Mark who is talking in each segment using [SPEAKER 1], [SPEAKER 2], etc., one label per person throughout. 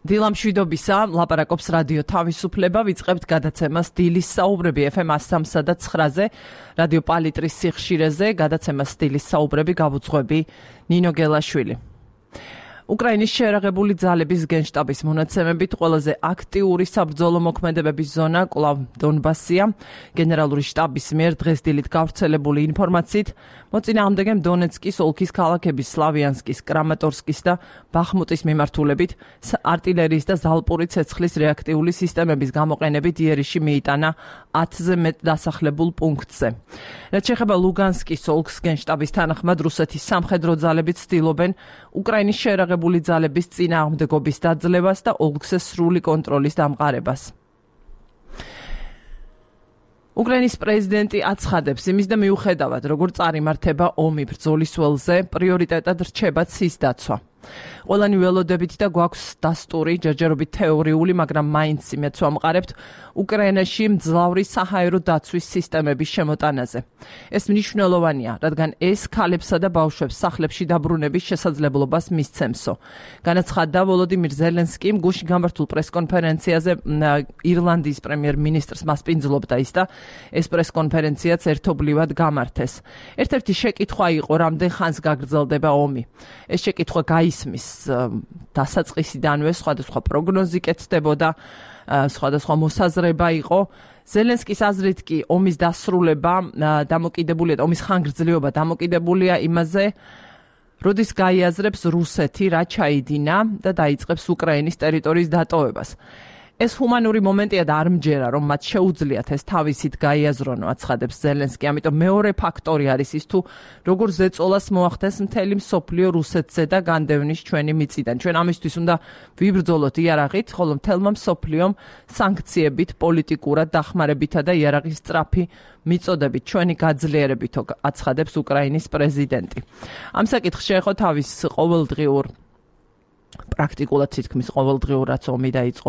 [SPEAKER 1] დილამშვიდობისა, ლაპარაკობს რადიო თავისუფლება, ვიწყებთ გადაცემას დილის საუბრები FM 103-ზე, რადიო პალიტრის სიხშირეზე, გადაცემას დილის საუბრები გავუძღვები ნინო გელაშვილი. უკრაინის შეერაღებული ძალების გენშტაბის მონაცემებით ყველაზე აქტიური საბრძოლო მოქმედებების ზონა კვლავ დონბასია. გენერალური შტაბის მიერ დღეს დილით გავრცელებული ინფორმაციით მოწინააღმდეგემ დონეცკის ოლქის ქალაქების სლავიანსკის, კრამატორსკის და ბახმუტის მიმართულებით артиლერიის და ზალპური ცეცხლის რეაქტიული სისტემების გამოყენებით იერიში მიიტანა 10-ზე მეტ დასახლებულ პუნქტზე. რაც შეეხება ლუგანსკის ოლქს, გენშტაბის თანახმად რუსეთის სამხედრო ძალები ცდილობენ უკრაინის შეერაღებული ძალების წინააღმდეგობის დაძლევას და ოლქზე სრული კონტროლის დამყარებას. უკრაინის პრეზიდენტი აცხადებს, იმის და მიუხედავად, როგორ წარიმართება ომი ბრძოლის ველზე, პრიორიტეტად რჩება ცის დაცვა. ყველანი ველოდებით და გვაქვს დასტური, ჯერჯერობით თეორიული, მაგრამ მაინც იმედს ვამყარებთ უკრაინაში მძლავრი საჰაერო დაცვის სისტემების შემოტანაზე. ეს მნიშვნელოვანია, რადგან ეს ქალებსა და ბავშვებს სახლებში დაბრუნების შესაძლებლობას მისცემსო. განაცხადა ვოლოდიმირ ზელენსკიმ გუშინ გამართულ პრესკონფერენციაზე ირლანდიის პრემიერ-მინისტრს მასპინძლობდა ის და ეს პრესკონფერენციაც ერთობლივად გამართეს. ერთ-ერთი შეკითხვა იყო, რამდენ ხანს გაგრძელდება ომი. ეს შეკითხვა გაისმის დასაწყისიდანვე, სხვადასხვა პროგნოზი კეთდებოდა, სხვადასხვა მოსაზრება იყო. ზელენსკის აზრით კი ომის დასრულება დამოკიდებულია, ომის ხანგრძლივობა დამოკიდებულია იმაზე, როდის გაიაზრებს რუსეთი რა ჩაიდინა და დაიწყებს უკრაინის ტერიტორიის დატოვებას. ეს ჰუმანური მომენტია და არ მჯერა, რომ მათ შეუძლიათ ეს თავისით გაიაზრონო, აცხადებს ზელენსკი. ამიტომ მეორე ფაქტორი არის ის თუ როგორ ზეწოლას მოახდენს მთელი მსოფლიო რუსეთზე და განდევნის ჩვენი მიწიდან. ჩვენ ამისთვის უნდა ვიბრძოლოთ იარაღით, ხოლო მთელმა მსოფლიომ სანქციებით, პოლიტიკურად დახმარებითა და იარაღის სწრაფი მიწოდებით ჩვენი გაძლიერებით, აცხადებს უკრაინის პრეზიდენტი. ამ საკითხს შეეხო თავის ყოველდღიურ პრაქტიკულად თითქმის ყოველდღიურ რაც ომი დაიწყო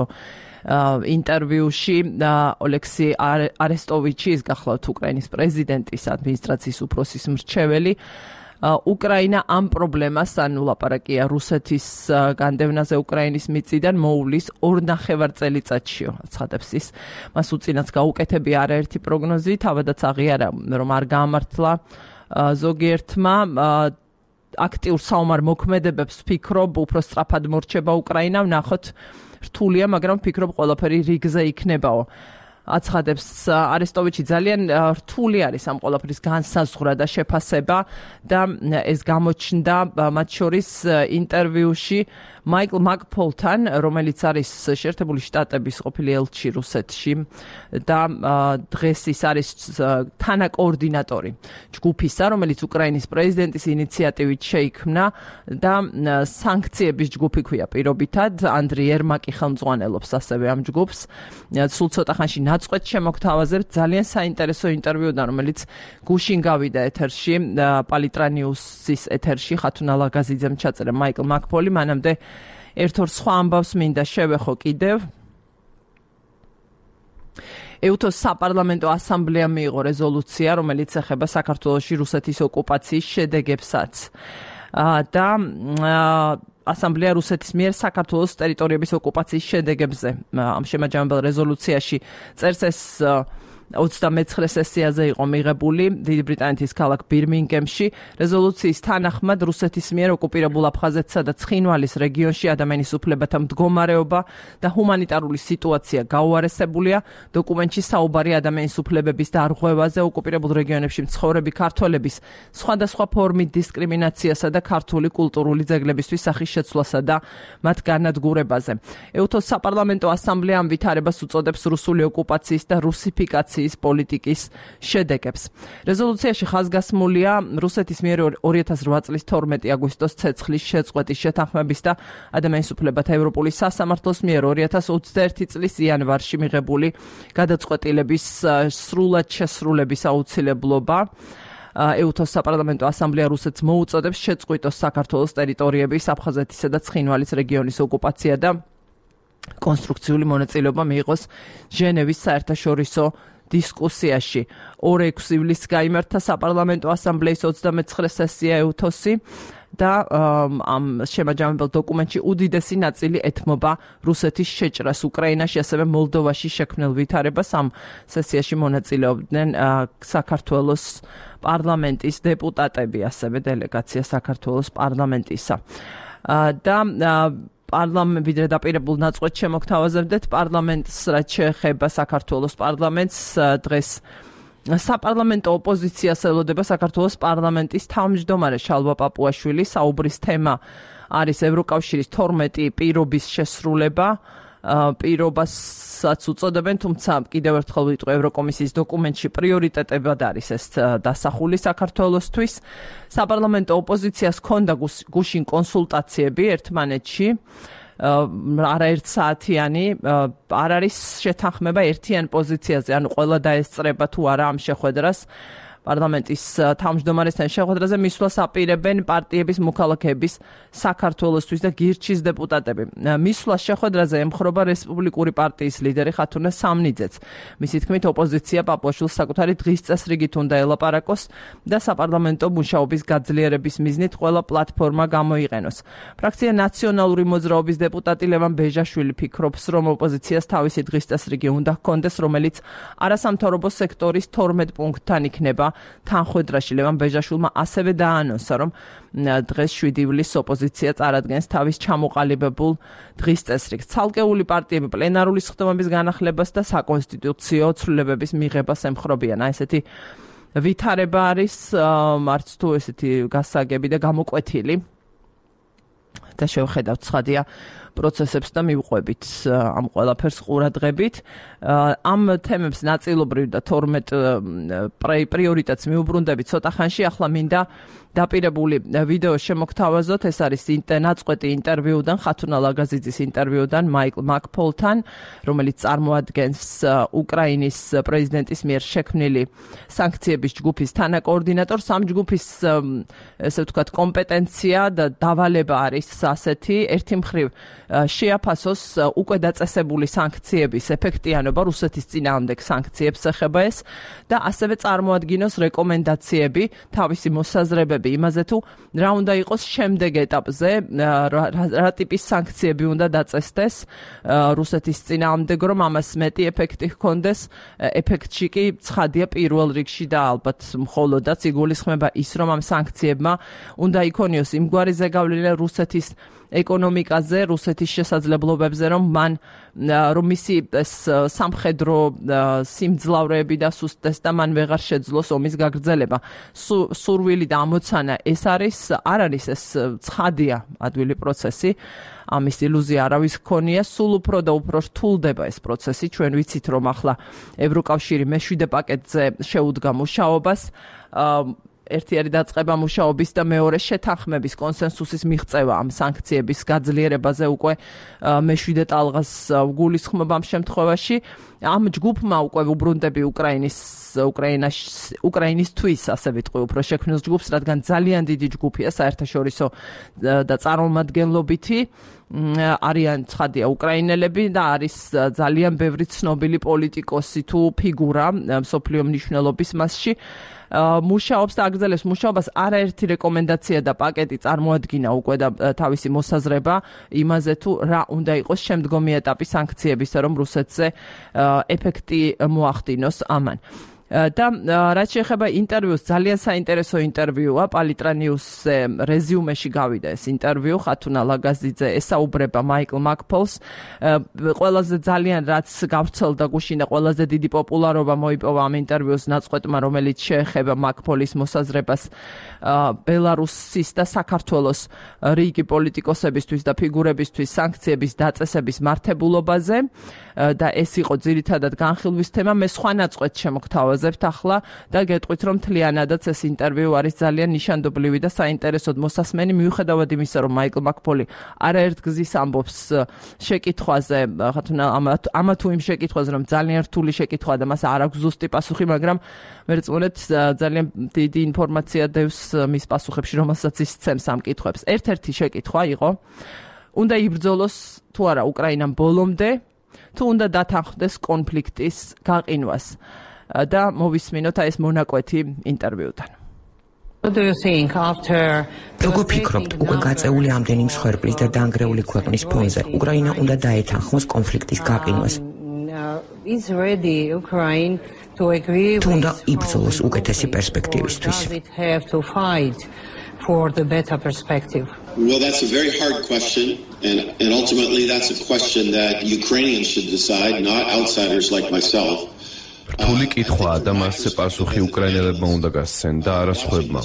[SPEAKER 1] ინტერვიუში ოლექსი არესტოვიჩი, ის გახლავთ უკრაინის პრეზიდენტის ადმინისტრაციის უფროსის მრჩეველი, უკრაინა ამ პრობლემას, ანუ ლაპარაკია რუსეთის განდევნაზე უკრაინის მიწიდან მოუვლის 2.5 წელიწადშიო, აცხადებს ის. მას უწინაც გაუკეთებია არაერთი პროგნოზი, თავადაც აღიარა, რომ არ გაამართლა ზოგიერთმა აქტიურ საომარ მოქმედებებს ფიქრობ, უფრო სწრაფად მორჩება უკრაინა, ვნახოთ რთულია, მაგრამ ფიქრობ ყველაფერი რიგზე იქნებაო. აცხადებს არესტოვიჩი, ძალიან რთული არის ამ ყველაფრის განსაზღვრა და შეფასება და ეს გამოჩნდა მათ შორის ინტერვიუში მაიკლ მაკფოლთან, რომელიც არის შეერთებული შტატების ყოფილი ელჩი რუსეთში და დღეს ის არის თანაკოორდინატორი ჯგუფისა, რომელიც უკრაინის პრეზიდენტის ინიციატივით შეიქმნა და სანქციების ჯგუფი ქვია პირობითად. ანდრი ერმაკი ხელმძღვანელობს ასევე ამ ჯგუფს. სულ ცოტა ხანში ნაწყვეტ შემოგთავაზებთ ძალიან საინტერესო ინტერვიუდან, რომელიც გუშინ გავიდა ეთერში, პალიტრანიუსის ეთერში, ხათუნა ლაგაზიძემ ჩაწერა მაიკლ მაკფოლი. მანამდე ერთ-ორ სხვა ამბავს მინდა შევეხო კიდევ. ეუთოს საპარლამენტო ასამბლეამ მიიღო რეზოლუცია, რომელიც ეხება საქართველოში რუსეთის ოკუპაციის შედეგებსაც. და ასამბლეა რუსეთის მიერ საქართველოს ტერიტორიების ოკუპაციის შედეგებზე ამ შემაჯამებელ რეზოლუციაში წერს ეს 29 სესიაზე იყო მიღებული დიდი ბრიტანეთის ქალაქ ბირმინგემში. რეზოლუციის თანახმად რუსეთის მიერ ოკუპირებულ აფხაზეთსა და ცხინვალის რეგიონში ადამიანის უფლებათა მდგომარეობა და ჰუმანიტარული სიტუაცია გაუარესებულია. დოკუმენტში საუბარი ადამიანის უფლებების დარღვევაზე, ოკუპირებულ რეგიონებში მცხოვრები ქართველების სხვადასხვა ფორმით დისკრიმინაციასა და ქართული კულტურული ძეგლებისთვის სახის შეცვლასა და მათ განადგურებაზე. ეუთოს საპარლამენტო ასამბლეა ამ ვითარებას უწოდებს რუსული ოკუპაციის და რუსიფიკაციის პოლიტიკის შედეგებს. რეზოლუციაში ხაზგასმულია რუსეთის მიერ 2008 წლის 12 აგვისტოს ცეცხლის შეწყვეტის შეთანხმების და ადამიანის უფლებათა ევროპული სასამართლოს მიერ 2021 წლის იანვარში მიღებული გადაწყვეტილების სრულად შესრულების აუცილებლობა. ეუთოს საპარლამენტო ასამბლეა რუსეთს მოუწოდებს შეწყვიტოს საქართველოს ტერიტორიების, აფხაზეთისა და ცხინვალის რეგიონის ოკუპაცია და კონსტრუქციული მონაწილეობა მიიღოს ჟენევის საერთაშორისო დისკუსიაში. 2 ივლისს გაიმართა საპარლამენტო ასამბლეის 29 სესია ეუთოსი და ამ შემაჯამებელ დოკუმენტში უდიდესი ნაწილი ეთმობა რუსეთის შეჭრას უკრაინაში, ასევე მოლდოვაში შექმნილ ვითარებას. ამ სესიაში მონაწილეობდნენ საქართველოს პარლამენტის დეპუტატები, ასევე დელეგაცია საქართველოს პარლამენტისა. და ვიდრე დაპირებულ ნაწყვეტს შემოგთავაზებდეთ პარლამენტს, რაც შეეხება საქართველოს პარლამენტს, დღეს საპარლამენტო ოპოზიციას ელოდება საქართველოს პარლამენტის თავმჯდომარე შალვა პაპუაშვილი. საუბრის თემა არის ევროკავშირის 12 პირობის შესრულება. პირობასაც უწოდებენ, თუმცა კიდევ ერთხელ ვიტყვი, ევროკომისიის დოკუმენტში პრიორიტეტებად არის ეს დასახული საქართველოსთვის. საპარლამენტო ოპოზიციას ჰქონდა გუშინ კონსულტაციები ერთმანეთში, არაერთ საათიანი, არ არის შეთანხმება ერთიან პოზიციაზე, ანუ ყველა დაესწრება თუ არა ამ შეხვედრას. პარლამენტის თავმჯდომარესთან შეხვედრაზე მისვლას აპირებენ პარტიების მოქალაქეების საქართველოსთვის და გირჩის დეპუტატები. მისვლას შეხვედრაზე ემხრობა რესპუბლიკური პარტიის ლიდერი ხათუნა სამნიძეც. მისი თქმით, ოპოზიცია პაპუაშვილს საკუთარი დღის წესრიგით უნდა ელაპარაკოს და საპარლამენტო მუშაობის გაძლიერების მიზნით ყველა პლატფორმა გამოიყენოს. ფრაქცია ნაციონალური მოძრაობის დეპუტატი ლევან ბეჟაშვილი ფიქრობს, რომ ოპოზიციას თავისი დღის წესრიგი უნდა ჰქონდეს, რომელიც არასამთავრობო სექტორის 12 პუნქტთან იქნება თანხვედრაში. ლევან ბეჟაშვილმა ასევე დაანონსა, რომ დღეს 7 ივლისს ოპოზიცია წარადგენს თავის ჩამოყალიბებულ დღის წესრიგს. ცალკეული პარტიები პლენარული სხდომების განახლებას და საკონსტიტუციო ცვლილებების მიღებას ემხრობიან. ესეთი ვითარება არის, არც თუ ესეთი გასაგები და გამოკვეთილი და შევხედავთ ცხადია პროცესებს და მივყვებით ამ ყველაფერს ყურადღებით. ამ თემებს ნაწილობრივ და 12 პრიორიტეტს მიუბრუნდებით ცოტა ხანში. ახლა მინდა დაპირებული ვიდეო შემოგთავაზოთ. ეს არის ნაწყვეტი ინტერვიუდან, ხათუნა ლაგაზიძის ინტერვიუდან მაიკლ მაკფოლთან, რომელიც წარმოადგენს უკრაინის პრეზიდენტის მიერ შექმნილი სანქციების ჯგუფის თანაკოორდინატორს. ამ ჯგუფის ესე ვთქვათ კომპეტენცია და დავალება არის ასეთი: ერთი მხრივ შეაფასოს უკვე დაწესებული სანქციების ეფექტიანობა, რუსეთის წინააღმდეგ სანქციებს ეხება ეს, და ასევე წარმოადგინოს რეკომენდაციები, თავისი მოსაზრებები იმაზე, თუ რა უნდა იყოს შემდეგ ეტაპზე, რა ტიპის სანქციები უნდა დაწესდეს რუსეთის წინააღმდეგ, რომ ამას მეტი ეფექტი ჰქონდეს. ეფექტში კი ცხადია პირველ რიგში და ალბათ მხოლოდაც იგულისხმება ის, რომ ამ სანქციებმა უნდა იქონიოს იმგვარი ზეგავლენა რუსეთის ეკონომიკაზე, რუსეთის შესაძლებლობებზე, რომ მისი სამხედრო სიმძლავრეები დასუსტდეს და მან ვეღარ შეძლოს ომის გაგრძელება. სურვილი და ამოცანა ეს არის, არ არის ეს ცხადია ადვილი პროცესი. ამის ილუზია არავის ჰქონია, სულ უფრო და უფრო რთულდება ეს პროცესი. ჩვენ ვიცით, რომ ახლა ევროკავშირი მე-7 პაკეტზე შეუდგა მუშაობას. ერთი არის დაწყება მუშაობის და მეორე შეთანხმების კონსენსუსის მიღწევა ამ სანქციების გაძლიერებაზე უკვე მე-7 ტალღას გულისხმობა ამ შემთხვევაში. ამ ჯგუფმა უკვე უბრუნდები უკრაინისთვის, ასე ვიტყვი, უფრო შექმნილ ჯგუფს, რადგან ძალიან დიდი ჯგუფია საერთაშორისო და წარმომადგენლობითი. არიან ცხადია უკრაინელები და არის ძალიან ბევრი ცნობილი პოლიტიკოსი თუ ფიგურა მსოფლიო მნიშვნელობის მასში. მუშაობს და აგრძელებს მუშაობას. არაერთი რეკომენდაცია და პაკეტი წარმოადგინა უკვე და თავისი მოსაზრება იმაზე, თუ რა უნდა იყოს შემდგომი ეტაპი სანქციებისა, რომ რუსეთზე ეფექტი მოახდინოს ამან. და რაც შეეხება ინტერვიუს, ძალიან საინტერესო ინტერვიუა. პალიტრა ნიუსზე რეზიუმეში გავიდა ეს ინტერვიუ. ხათუნა ლაგაზიძე ესაუბრება მაიკლ მაკფოლს. ყველაზე ძალიან რაც გავრცელდა გუშინ და ყველაზე დიდი პოპულარობა მოიპოვა ამ ინტერვიუს ნაწყვეტმა, რომელიც შეეხება მაკფოლის მოსაზრებას ბელარუსის და საქართველოს რიგი პოლიტიკოსებისთვის და ფიგურებისთვის სანქციების დაწესების მართებულობაზე და ეს იყო ძირითადად განხილვის თემა. მე სხვა ნაწყვეტს შემოგთავაზებთ ახლა და გეტყვით, რომ მთლიანადაც ეს ინტერვიუ არის ძალიან ნიშანდობლივი და საინტერესოდ მოსასმენი, მიუხედავად იმისა, რომ მაიკლ მაკფოლი არაერთ გზის ამბობს შეკითხვაზე, ხათუნა ამა თუ იმ შეკითხვაზე, რომ ძალიან რთული შეკითხვა და მას არ აქვს ზუსტი პასუხი, მაგრამ ვერწმუნეთ ძალიან დიდი ინფორმაცია დევს მის პასუხებში, რომელსაც ის სცემს ამ კითხვებს. ერთ-ერთი შეკითხვა იყო: უნდა იბრძოლოს თუ არა უკრაინამ ბოლომდე, თუ უნდა დათანხმდეს კონფლიქტის გაყინვას. და მოვისმინოთ ეს მონაკვეთი ინტერვიუდან.
[SPEAKER 2] Როგორ ფიქრობთ, უკვე გაწეული ამდენი მსხვერპლის და დანგრეული ქვეყნის ფონზე, უკრაინა უნდა დაეთანხმოს კონფლიქტის გაყინვას? თუ უნდა იბრძოლოს უკეთესი პერსპექტივისთვის?
[SPEAKER 3] Well, that's a very hard question, and ultimately that's a question that Ukrainians should decide, not outsiders like myself.
[SPEAKER 4] რთული კითხვაა და მასზე პასუხი უკრაინელებმა უნდა გასცენ და არა სხვებმა.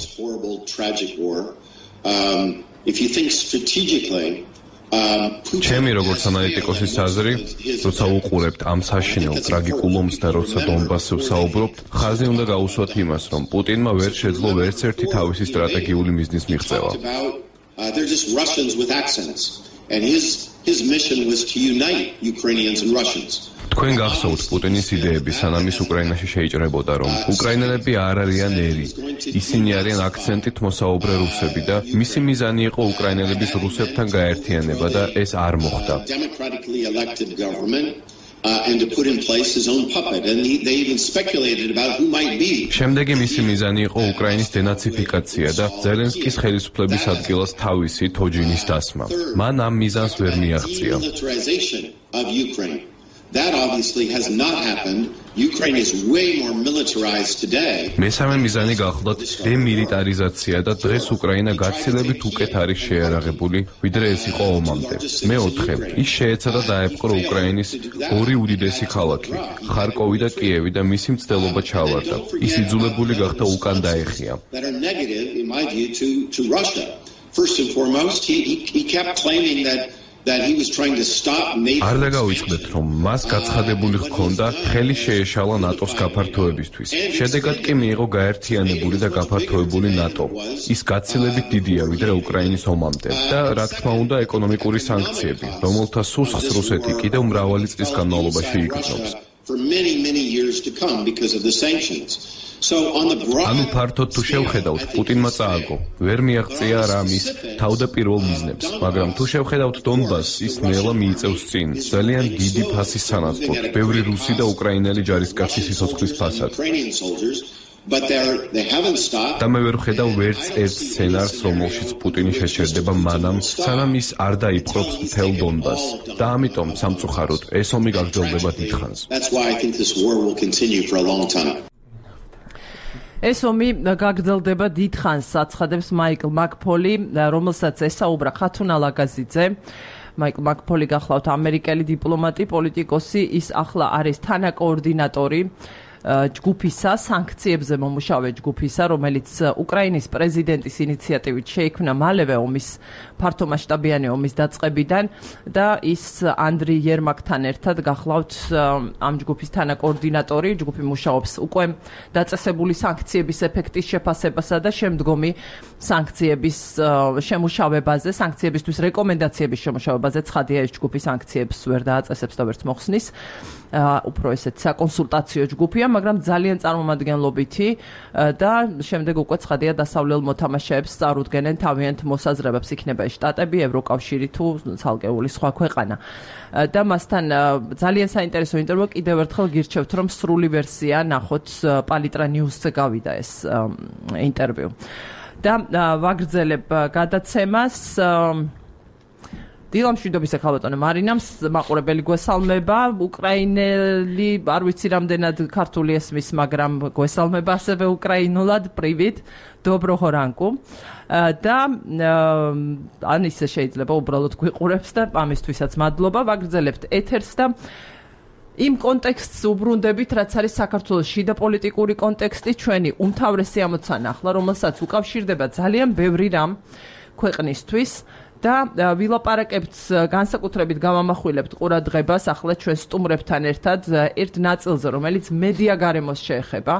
[SPEAKER 4] ჩემი როგორც ანალიტიკოსის აზრი, როცა უყურებთ ამ საშინელ ტრაგიკულ ომს და როცა დონბასზე ვსაუბრობთ, ხაზი უნდა გაუსვათ იმას, რომ პუტინმა ვერ შეძლო ვერც ერთი თავისი სტრატეგიული მიზნის მიღწევა.
[SPEAKER 3] They're just Russians with accents, and his mission was to unite Ukrainians and Russians.
[SPEAKER 4] თქვენ გახსოვთ პუტინის იდეები, სანამ ის უკრაინაში შეიჭრებოდა, რომ უკრაინელები არ არიან ერი. ისინი არიან აქცენტით მოსაუბრე რუსები და მისი მიზანი იყო უკრაინელების რუსებთან გაერთიანება და ეს არ მოხდა. And to put in place his own puppet, and they even speculated about who might be. შემდეგი მისი მიზანი იყო უკრაინის დენაციფიკაცია და ზელენსკის ხელისუფლების ადგილას თავისი თოჯინის დასმა. მან ამ მიზანს ვერ მიაღწია.
[SPEAKER 3] That obviously has not happened. Ukraine is way more militarized today.
[SPEAKER 4] მესამე მიზანი გახლდათ დემილიტარიზაცია და დღეს უკრაინა გაცილებით უკეთ არის შეიარაღებული, ვიდრე ეს იყო ომამდე. მეოთხე, ის შეეცადა დაეპყრო უკრაინის ორი უდიდესი ქალაქი, ხარკოვი და კიევი და მისი მცდელობა ჩავარდა. ის იძულებული გახდა უკან დაეხია.
[SPEAKER 3] First and foremost, he kept claiming that he was trying to stop NATO.
[SPEAKER 4] არ დაგავიწყდეთ, რომ მას გაცხადებული ჰქონდა ხელი შეეშალა ნატოს გაფართოებისთვის. შედეგად კი მიიღო გაერთიანებული და გაფართოებული ნატო. ის გაცილებით დიდია ვიდრე უკრაინის ომამდე და რა თქმა უნდა ეკონომიკური სანქციები, რომელთა სუსხს რუსეთი კიდევ მრავალი წლის განმავლობაში იგრძნობს.
[SPEAKER 3] For many years to come because of the sanctions.
[SPEAKER 4] ანუ ფართოდ თუ შევხედავთ, პუტინმა წააგო, ვერ მიაღწია რამის თავდაპირველ მიზნებს, მაგრამ თუ შევხედავთ დონბასს, ის ნელა მიიწევს წინ, ძალიან დიდი ფასის სანაცვლოდ, ბევრი რუსი და უკრაინელი ჯარისკაცი სიცოცხლის ფასად. და მე ვერ ვხედავ ვერც ერთ სცენარს, რომელშიც პუტინი შეჩერდება მანამ, სანამ ის არ დაიპყრობს მთელ დონბასს. და ამიტომ სამწუხაროდ ეს ომი გაგრძელდება დიდხანს.
[SPEAKER 1] ეს ომი გაგრძელდება დიდხანს, აცხადებს მაიკლ მაკფოლი, რომელსაც ესაუბრა ხათუნა ლაგაზიძე. მაიკლ მაკფოლი გახლავთ ამერიკელი დიპლომატი, პოლიტიკოსი, ის ახლა არის თანაკოორდინატორი ჯგუფისა, სანქციებზე მომუშავე ჯგუფისა, რომელიც უკრაინის პრეზიდენტის ინიციატივით შეიქმნა მალევე ომის ფართომასშტაბიანი ომის დაწყებიდან და ის ანდრი იერმაკთან ერთად გახლავთ ამ ჯგუფის თანაკოორდინატორი. ჯგუფი მუშაობს უკვე დაწესებული სანქციების ეფექტის შეფასებასა და შემდგომი სანქციების შემუშავებაზე, სანქციებისთვის რეკომენდაციების შემუშავებაზე. ცხადია, ეს ჯგუფი სანქციებს ვერ დააწესებს და ვერც მოხსნის. უფრო ესეთ საკონსულტაციო ჯგუფია, მაგრამ ძალიან წარმომადგენლობითი და შემდეგ უკვე ცხადია დასავლელ მოთამაშეებს წარუდგენენ თავიანთ მოსაზრებებს, იქნება ეს შტატები, ევროკავშირი თუ ცალკეული სხვა ქვეყანა. და მასთან ძალიან საინტერესო ინტერვიუ, კიდევ ერთხელ გირჩევთ, რომ სრული ვერსია ნახოთ პალიტრა ნიუსზე გავიდა ეს ინტერვიუ. და ვაგრძელებ გადაცემას. დილამშვიდობის ახალბატონო მარინამს მაყურებელი გვესალმება, უკრაინელი არ ვიცი რამდენად ქართული ესმის, მაგრამ გვესალმება ასევე უკრაინულად, პრივით, დობროჰო რანკუ. და ან ისე შეიძლება უბრალოდ გვიყურებს და ამისთვისაც მადლობა. ვაგრძელებთ ეთერს და იმ კონტექსტს უბრუნდებით, რაც არის საქართველოს შიდა პოლიტიკური კონტექსტი, ჩვენი უმთავრესი ამოცანა ახლა, რომელსაც უკავშირდება ძალიან ბევრი რამ ქვეყნისთვის. და ვილაპარაკებთ, განსაკუთრებით გავამახვილებთ ყურადღებას ახლა ჩვენ სტუმრებთან ერთად ერთ ნაწილზე, რომელიც მედია გარემოს შეეხება,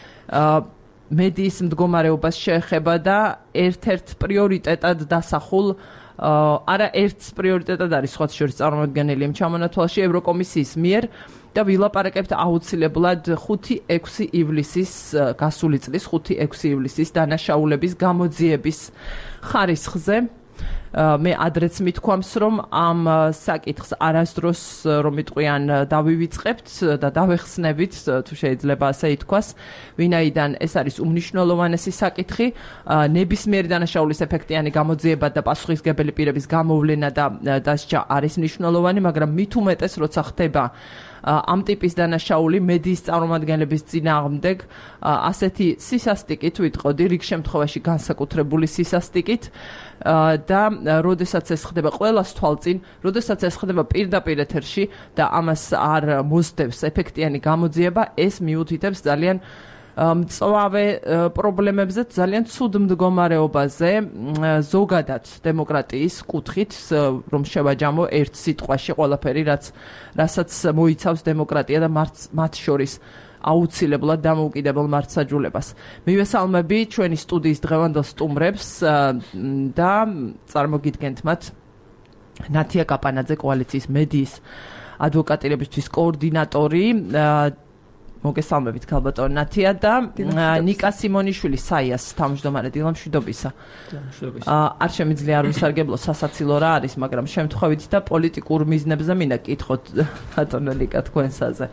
[SPEAKER 1] მედიის მდგომარეობას შეეხება და ერთ-ერთ პრიორიტეტად დასახულ, არა ერთს პრიორიტეტად არის სხვა შორის წარმოადგენელი იმ ჩამონათვალში ევროკომისიის მიერ და ვილაპარაკებთ აუცილებლად 5-6 ივლისის, გასული წლის 5-6 ივლისის დანაშაულების გამოძიების ხარისხზე. მე ადრეც მithქვამს, რომ ამ საკითხს არასდროს რომ იტყვიან დავივიწყებთ და დავეხსნებით, თუ შეიძლება ასე ითქვას, ვინაიდან ეს არის უმნიშვნელოვანესი საკითხი, ნებისმიერი დანაშაულის ეფექტიანი გამოძიება და პასუხისმგებელი პირების გამოვლენა და დასჯა არის მნიშვნელოვანი, მაგრამ მით უმეტეს როცა ხდება ამ ტიპის დანაშაული მედიის წარმომადგენლების წინააღმდეგ ასეთი სისასტიკით ვიტყოდი, რიგ შემთხვევაში განსაკუთრებული სისასტიკით და როდესაც ეს ხდება ყველას თვალწინ, როდესაც ეს ხდება პირდაპირ ეთერში და ამას არ მოსდევს ეფექტიანი გამოძიება, ეს მიუთითებს ძალიან მწვავე პრობლემებზე, ძალიან ცუდ მდგომარეობაზე ზოგადად დემოკრატიის კუთხით, რომ შევაჯამო ერთ სიტყვაში ყველაფერი, რასაც მოიცავს დემოკრატია და მათ შორის აუცილებლად დამოუკიდებელ მართლმსაჯულებას. მივესალმები ჩვენი სტუდიის დღევანდელ სტუმრებს და წარმოგიდგენთ მათ ნათია კაპანაძე, კოალიციის მედიის ადვოკატირებისთვის კოორდინატორი, მოგესალმებით ქალბატონ ნათია და ნიკა სიმონიშვილი საიას თავმჯდომარე დილა მშვიდობისა. არ შემიძლია არ ვისარგებლო სასაცილო რა არის, მაგრამ შემთხვევით და პოლიტიკურ მიზნებზე მინდა კითხოთ ბატონო ნიკა თქვენსაზე.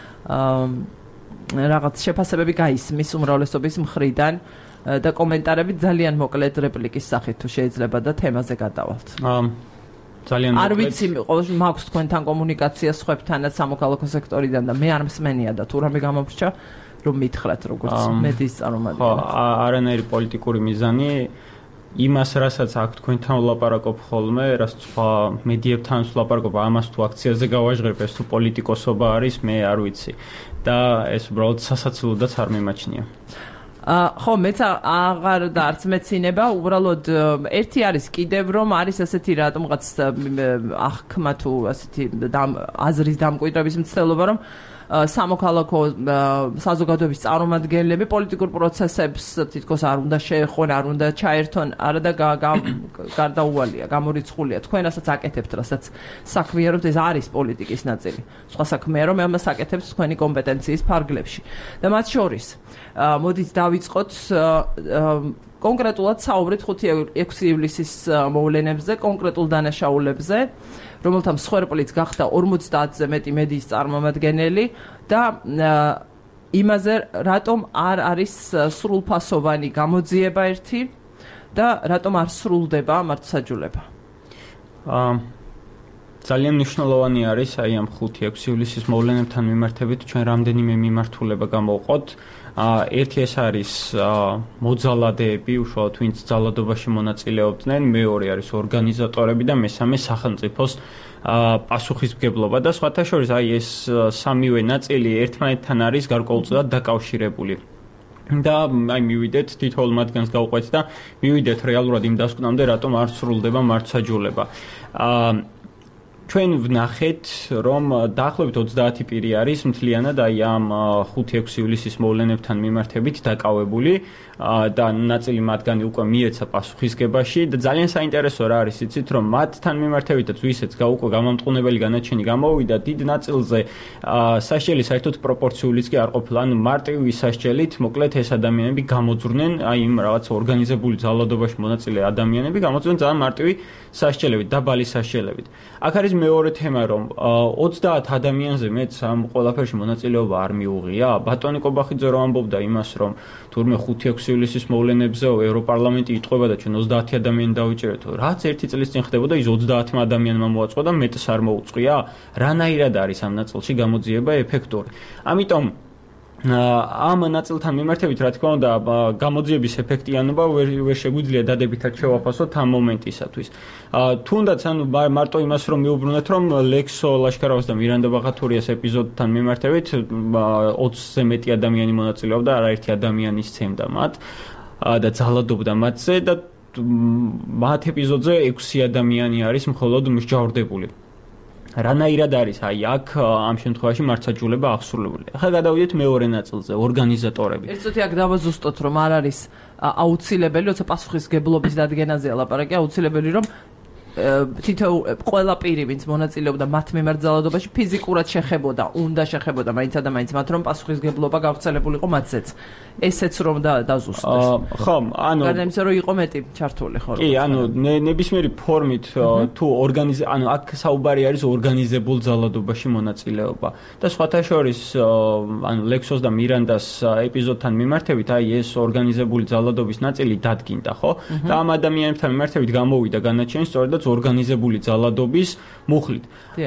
[SPEAKER 1] რაღაც შეფასებები გაისმის უმრავლესობის მხრიდან და კომენტარები ძალიან მოკლედ რეპლიკის სახით თუ შეიძლება და თემაზე გადავალთ.
[SPEAKER 5] ძალიან
[SPEAKER 1] არ ვიცი, მაქვს თქვენთან კომუნიკაცია სხვებთანაც სამოქალაქო სექტორიდან და მე არ მსმენია და თუ რამე გამოვრჩა რომ მითხრათ როგორც მედიის წარმომადგენელი.
[SPEAKER 5] არანაირი პოლიტიკური მიზანი იმას, რასაც აქ თქვენთან ვლაპარაკობ ხოლმე, რაც სხვა მედიებთან ვლაპარაკობ, ამას თუ აქციაზე გავაჟღერებ, ეს თუ პოლიტიკოსობა არის, მე არ ვიცი. და ეს უბრალოდ სასაცილოდაც არ მიმაჩნია.
[SPEAKER 1] ხო, მეც აღარ და არც მეცინება, უბრალოდ ერთი არის კიდევ რომ არის ასეთი რატომღაც აღქმა თუ ასეთი აზრის დამკვიდრების მცდელობა, რომ სამოქალაქო საზოგადოების წარმომადგენლები პოლიტიკურ პროცესებს თითქოს არ უნდა შეეხონ, არ უნდა ჩაერთონ, არა და გარდაუვალია, გამორიცხულია. თქვენ რასაც აკეთებთ, რასაც საქმიანობთ, ეს არის პოლიტიკის ნაწილი. სხვა საქმეა, რომ ამას აკეთებთ თქვენი კომპეტენციის ფარგლებში. და მათ შორის მოდით დავიწყოთ კონკრეტულად საუბრით 5-6 ივლისის მოვლენებზე, კონკრეტულ დანაშაულებზე, რომელთა მსხვერპლიც გახდა 50-ზე მეტი მედიის წარმომადგენელი და იმაზე, რატომ არ არის სრულფასოვანი გამოძიება ერთი და რატომ არ სრულდება მართლმსაჯულება.
[SPEAKER 5] ძალიან მნიშვნელოვანი არის აი ამ 5-6 ივლისის მოვლენებთან მიმართებით ჩვენ რამდენიმე მიმართულება გამოვყოთ. ერთი ეს არის მოძალადეები, უშუალოდ ვინც ძალადობაში მონაწილეობდნენ, მეორე არის ორგანიზატორები და მესამე სახელმწიფოს პასუხისმგებლობა და სხვათა შორის აი ეს სამივე ნაწილი ერთმანეთთან არის გარკვეულწილად დაკავშირებული. და აი მივიდეთ თითოეულ მათგანს გავყვეთ და მივიდეთ რეალურად იმ დასკვნამდე, რატომ არ სრულდება მართლმსაჯულება. ჩვენ ვნახეთ, რომ დაახლოებით 30 პირი არის მთლიანად აი ამ 5-6 ივლისის მოვლენებთან მიმართებით დაკავებული და ნაწილი მათგანი უკვე მიეცა პასუხისგებაში და ძალიან საინტერესო რა არის იცით, რომ მათთან მიმართებითაც ვისაც უკვე გამამტყუნებელი განაჩენი გამოვიდა, დიდ ნაწილზე სასჯელი საერთოდ პროპორციულიც კი არ ყოფილა, ან მარტივი სასჯელით, მოკლედ ეს ადამიანები გამოძვრნენ, აი იმ რაღაც ორგანიზებული ძალადობაში მონაწილე ადამიანები გამოძვრნენ ძალიან მარტივი სასჯელებით, დაბალი სასჯელებით. აქ არის მეორე თემა, რომ 30 ადამიანზე მეც ამ ყველაფერში მონაწილეობა არ მიუღია. ბატონი კობახიძე რომ ამბობდა იმას, რომ თურმე 5-6 ივლისის მოვლენებზე ევროპარლამენტი იტყვება და ჩვენ 30 ადამიანი დავიჭერეთ. რაც ერთი წლის წინ ხდებოდა, ის 30 ადამიანმა მოაწყო და მეტს არ მოუწყია. რანაირად არის ამ ნაწილში გამოძიება ეფექტური. ამიტომ ამ ნაწილთან მიმართებით, რა თქმა უნდა, გამოძიების ეფექტიანობა ვერ შეგვიძლია დადებითად შევაფასოთ ამ მომენტისათვის. თუნდაც ანუ მარტო იმას რომ მიუბრუნეთ, რომ ლექსო ლაშქარავას და მირანდა ბაღათურიას ეპიზოდთან მიმართებით 20-ზე მეტი ადამიანი მონაწილეობდა, არაერთი ადამიანი სცემდა მათ და ძალადობდა მათზე და მათ ეპიზოდზე 6 ადამიანი არის მხოლოდ მსჯავრდებული. რანაირად არის აი აქ ამ შემთხვევაში მართლმსაჯულება აღსრულებული. ახლა გადავიდეთ მეორე ნაწილზე, ორგანიზატორები.
[SPEAKER 1] ერთოთი აქ დავაზუსტოთ, რომ არ არის აუცილებელი, როცა პასუხისმგებლობის დადგენაზეა ლაპარაკი, აუცილებელი რომ თითოეულ ყველა პირი ვინც მონაწილეობდა მათ მიმართ ძალადობაში ფიზიკურად შეხებოდა, უნდა შეხებოდა მაინც და მაინც მათ რომ პასუხისგებლობა გავრცელებულიყო მათზეც. ესეც რომ დაზუსტდეს.
[SPEAKER 5] ხო, ანუ
[SPEAKER 1] გარდა იმისა რომ იყო მეტი ჩართული ხო?
[SPEAKER 5] კი, ანუ ნებისმიერი ფორმით თუ ანუ აქ საუბარი არის ორგანიზებულ ძალადობაში მონაწილეობა. და სხვათა შორის ანუ ლექსოს და მირანდას ეპიზოდთან მიმართებით, აი ეს ორგანიზებული ძალადობის ნაწილი დადგინდა, ხო? და ამ ადამიანებთან მიმართებით გამოვიდა განაჩენი სწორედაც ორგანიზებული ძალადობის მუხლით.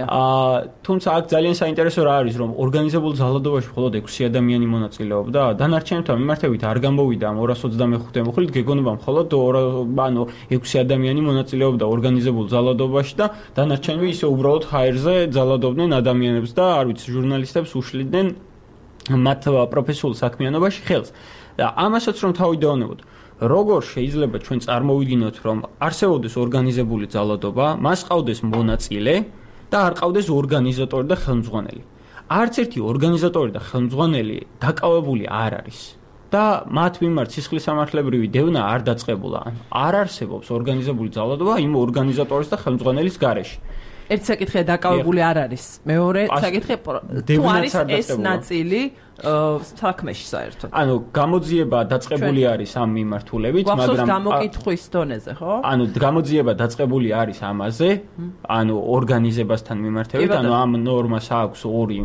[SPEAKER 5] თუმცა აქ ძალიან საინტერესო რა არის, რომ ორგანიზებულ ძალადობაში მხოლოდ 6 ადამიანი მონაწილეობდა, დანარჩენებთან მიმართებით არ გამოვიდა ამ 225 მუხლით, გეგონება მხოლოდ ანუ 6 ადამიანი მონაწილეობდა ორგანიზებულ ძალადობაში და დანარჩენები ისე უბრალოდ ჰაერზე ძალადობდნენ ადამიანებს და არ ვიცი ჟურნალისტებს უშლიდნენ მათ პროფესიულ საქმიანობაში ხელს. და ამასაც რომ თავი დავანებოთ, როგორ შეიძლება ჩვენ წარმოვიდგინოთ, რომ არსებობდეს ორგანიზებული ძალადობა, მას ყავდეს მონაწილე და არ ყავდეს ორგანიზატორი და ხელმძღვანელი. არც ერთი ორგანიზატორი და ხელმძღვანელი დაკავებული არ არის. და მათ მიმართ სისხლისამართლებრივი დევნა არ დაწყებულა. არ არსებობს ორგანიზებული ძალადობა იმ ორგანიზატორის და ხელმძღვანელის გარეშე.
[SPEAKER 1] ერთ საკითხია დაკავებული არ არის. მეორე საკითხია თუ არის ეს ნაწილი საქმეში საერთოდ.
[SPEAKER 5] ანუ გამოძიება დაწყებული არის ამ მიმართულებით,
[SPEAKER 1] მაგრამ გამოკითხვის დონეზე, ხო?
[SPEAKER 5] ანუ გამოძიება დაწყებული არის ამაზე, ანუ ორგანიზებასთან მიმართებით, ანუ ამ ნორმას აქვს ორი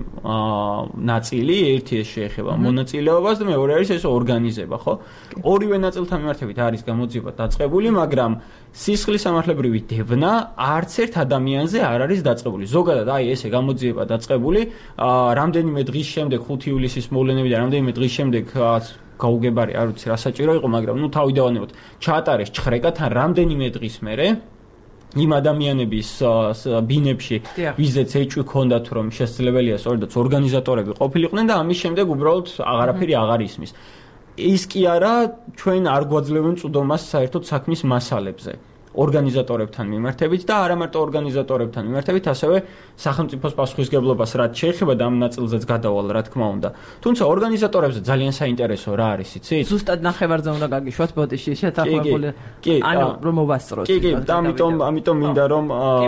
[SPEAKER 5] ნაწილი, ერთი ეს შეეხება მონაწილეობას და მეორე არის ეს ორგანიზება, ხო? ორივე ნაწილთან მიმართებით არის გამოძიება დაწყებული, მაგრამ სისხლისამართლებრივი დევნა არც ერთ ადამიანზე არ არის დაწყებული. ზოგადად აი ესე გამოძიება დაწყებული, რამდენიმე დღის შემდეგ 5 ივლისის მოვლენებიდან რამდენიმე დღის შემდეგ გაუგებარი არ ვიცი რა საჭირო იყო, მაგრამ ნუ თავი დავანებოთ, ჩაატარეს ჩხრეკა თან რამდენიმე დღის მერე იმ ადამიანების ბინებში ვიზეც ეჭვი ჰქონდათ, რომ შესაძლებელია სწორედაც ორგანიზატორები ყოფილიყვნენ და ამის შემდეგ უბრალოდ აღარაფერი აღარ ისმის. ის კი არა, ჩვენ არ გვაძლევენ წვდომას საერთოდ საქმის მასალებზე. ორგანიზატორებთან მიმართებით და არა მარტო ორგანიზატორებთან მიმართებით, ასევე სახელმწიფოს პასუხისგებლობას რაც შეეხება და ამ ნაწილზეც გადავალ, რა თქმა უნდა. თუმცა ორგანიზატორებზე ძალიან საინტერესო რა არის, იცით?
[SPEAKER 1] ზუსტად ნახევარზე უნდა გაგიშვათ ბოდიში შეთანხმებული. ანუ რომ მოვასწროთ.
[SPEAKER 5] კი, და ამიტომ მინდა რომ